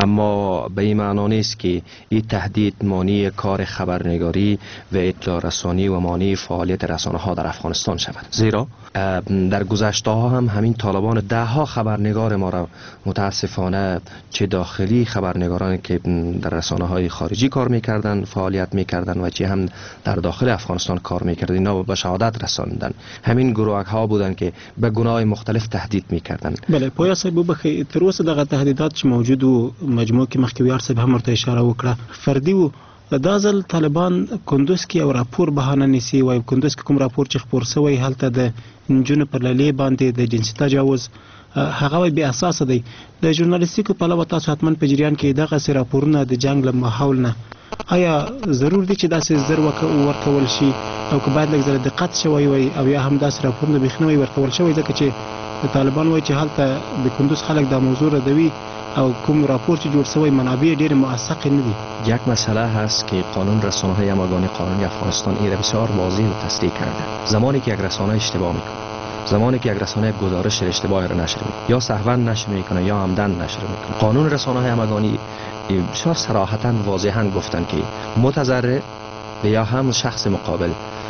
اما به این معنا نیست که این تهدید مانع کار خبرنگاری و اطلاع رسانی و مانع فعالیت رسانه ها در افغانستان شود. زیرا در گذشته ها هم همین طالبان ده ها خبرنگار ما را متاسفانه، چه داخلی خبرنگاران که در رسانه های خارجی کار میکردن فعالیت میکردن و چه هم در داخل افغانستان کار میکردن، اینا به شهادت رساندن. همین گروه ها بودن که به گناه مختلف تهدید میکردن. بله پویا صاحب، بخی تر اوسه دغه تهدیدات چې موجود و مجموع کې مخکې ویار صاحب هم ورته اشاره وکړه، فردي و دا ځل طالبان کندوز کې او راپور بهانه نیسي، وایي کندوز کې کوم راپور چې خپور شوی هلته د نجونو پر لیلې باندې د جنسي تجاوز هغه وایي بې اساسه دی. د ژورنالیستیکو پلوه تاسو حتما په جریان کې دغسې راپورونه د جنګ له ماحول نه آیا ضرور دی چې داسې زر ورکول شي او که باید لږ زره دقت شوی وي او یا هم داسې راپورونه بیخي نه وي ورکول شوی، ځکه چې د طالبان وایي چې هلته د کندوز خلک دا موضوع ردوي او کوم راپور چې جوړ شوی منابع ډېر موثق نه دي. یک مسئله هست که قانون رسانه‌های همگانی قانونی افغانستان این را بسیار واضح و تصریح کرده. زمانی که یک رسانه اشتباه میکنه، زمانی که یک رسانه یک گزارش اشتباهی را نشر میکنه، یا سهوا نشر میکنه یا عمدن نشر میکنه، قانون رسانه‌های همگانی بسیار صراحتاً واضحاً گفتن که متضرر یا هم شخص مقابل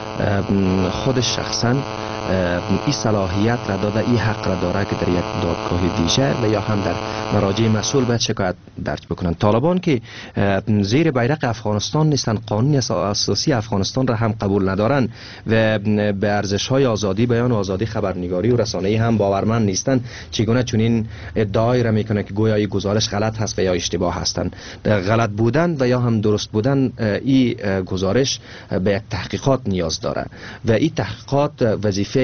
خودش شخصاً این صلاحیت را داده، این حق را داره که در یک دادگاه ویژه و یا هم در مراجع مسئول باید شکایت درج بکنن. طالبان که زیر بیرق افغانستان نیستن، قانون اساسی افغانستان را هم قبول ندارن و به ارزش‌های آزادی بیان و آزادی خبرنگاری و رسانه‌ای هم باورمند نیستن، چگونه چنین ادعایی را میکنه که گویا این گزارش غلط هست و یا اشتباه هستند. غلط بودن و یا هم درست بودن این گزارش به یک تحقیقات نیاز داره و این تحقیقات وظیفه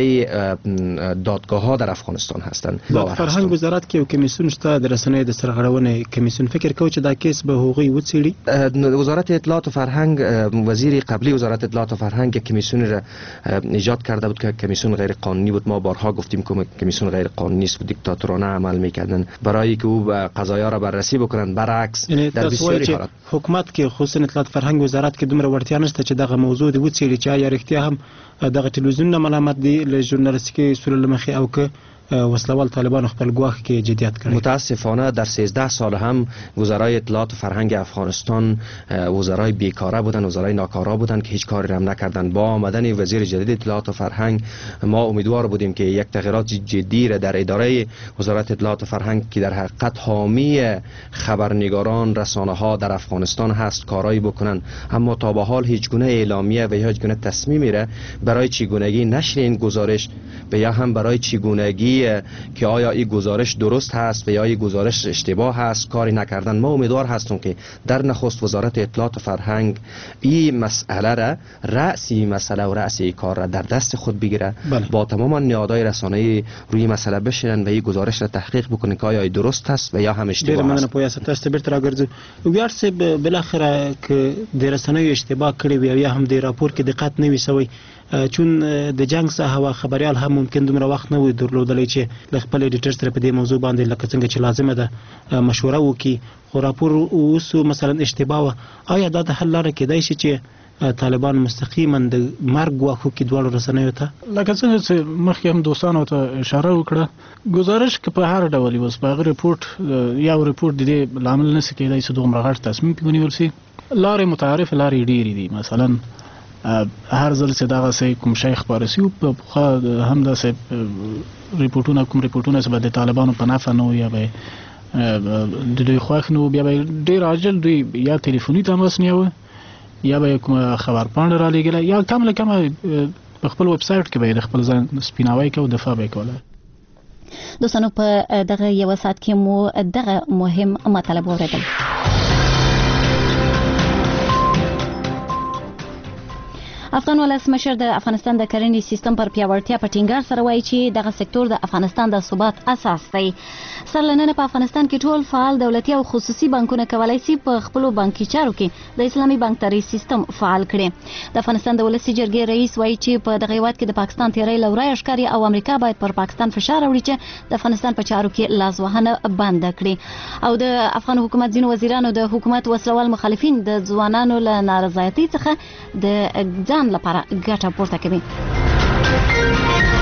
دادگاه ها در افغانستان هستند. د فرهنګ وزارت کې یو کمیسیون شته د رسنیو د سرغړونې کمیسیون، فکر کوي چې دا کیس به هغوی وڅېړي. وزارت اطلاعات و فرهنگ، وزیر قبلی وزارت اطلاعات و فرهنگ یک کمیسیون را ایجاد کرده بود که کمیسیون غیر قانونی بود. ما بارها گفتیم که کمیسیون غیر قانونی است و دیکتاتورانه عمل میکردن برای که او قضایا را بررسی بکنن. برعکس در بسیاری حالات حکومت کې خصوصا اطلاعات فرهنگ وزارت کې دومره وړتیا نشته چې دغه موضوع د وڅېړي چې آیا رښتیا هم دغه ټلویزیونونه ملامت دي له ژورنالیستیکي اصولو له مخې او که وسلوال طالبان خپل ګواښ کې جدیت کړی. متاسفانه در سیزده سال هم وزرای اطلاعات و فرهنگ افغانستان وزرای بیکاره بودن، وزرای ناکارا بودن که هیچ کاری هم نکردن. با آمدن وزیر جدید اطلاعات و فرهنگ ما امیدوار بودیم که یک تغییرات جدی را در اداره وزارت اطلاعات و فرهنگ که در حقیقت حامی خبرنگاران رسانه ها در افغانستان هست کارایی بکنن، اما تا به حال هیچ گونه اعلامیه و هیچ گونه تصمیمی را برای چگونگی نشر این گزارش و یا هم برای چگونگی که آیا این گزارش درست هست و یا این گزارش اشتباه هست کاری نکردن. ما امیدوار هستیم که در نخست وزارت اطلاعات و فرهنگ این مسئله را رأسی مسئله و رأسی کار را در دست خود بگیره، بله. با تمام نهادهای رسانه‌ای روی مسئله بشینن و این گزارش را تحقیق بکنن که آیا درست است و یا هم اشتباه است. ډیر مننه پویا ست است بیرته راګرځو ویار صاحب، بالاخره که د رسنیو اشتباه کړی وي یا هم د راپور کې دقت نه وي سوی، چون د جنگ څخه و خبريال هم ممکن دومره وخت نه وي درلودلی چې ل خپل ایډیټر سره په دې موضوع باندې لکه څنګه چې لازمه ده مشوره وکړي، خو راپور اوس مثلا اشتباه و. آیا دا د حل لاره کېدای شي چې طالبان مستقیما د مرګ ګواښ وکړي دواړو رسنیو ته؟ لکه څنګه چې مخکې هم دوستانو ته اشاره وکړه، گزارش که په هر ډول وي، په هغه ریپورت یو ریپورت د دې لامل نشي کېدای چې دومره غټ تصمیم کې ونیول شي. لارې متعارف لارې ډېرې دي، مثلا هر ځل چې دغه سي کوم شیخ خبرسي په خو هم د سي ریپورتونه کوم ریپورتونه چې د طالبانو په نافه نو یا به د دوی خوښ نو بیا به ډېر عاجل دوی یا ټلیفوني تماس نیوه یا به کومه خبرپاڼه را لېږله یا کم له کمه په خپل ویب سایټ کې به یې د خپل ځان سپیناوی کوه او دفاع به یې کوله. دوستانو په دغه یو ساعت کې مو دغه مهم مطلب واورېدل. افغان ولسمشر د افغانستان د کرنې سیستم پر پیاوړتیا په ټینګار سره وایي چې دغه سکتور د افغانستان د ثبات اساس دی. سرلننه په افغانستان کې ټول فعال دولتي او خصوصي بانکونه کولای شي په خپل بانکي چارو کې د اسلامي بانکداري سیستم فعال کړي. د افغانستان د ولسي جرګې رئیس وایي چې په دغه هیواد کې د پاکستان تیری لورای ښکاري او امریکا باید پر پاکستان فشار راوړي چې د افغانستان په چارو کې لاسوهنه بند کړي. او د افغان حکومت ځینو وزیرانو د حکومت وسلوال مخالفین د ځوانانو له نارضایتۍ څخه د ځان لپاره ګټه پورته کوي.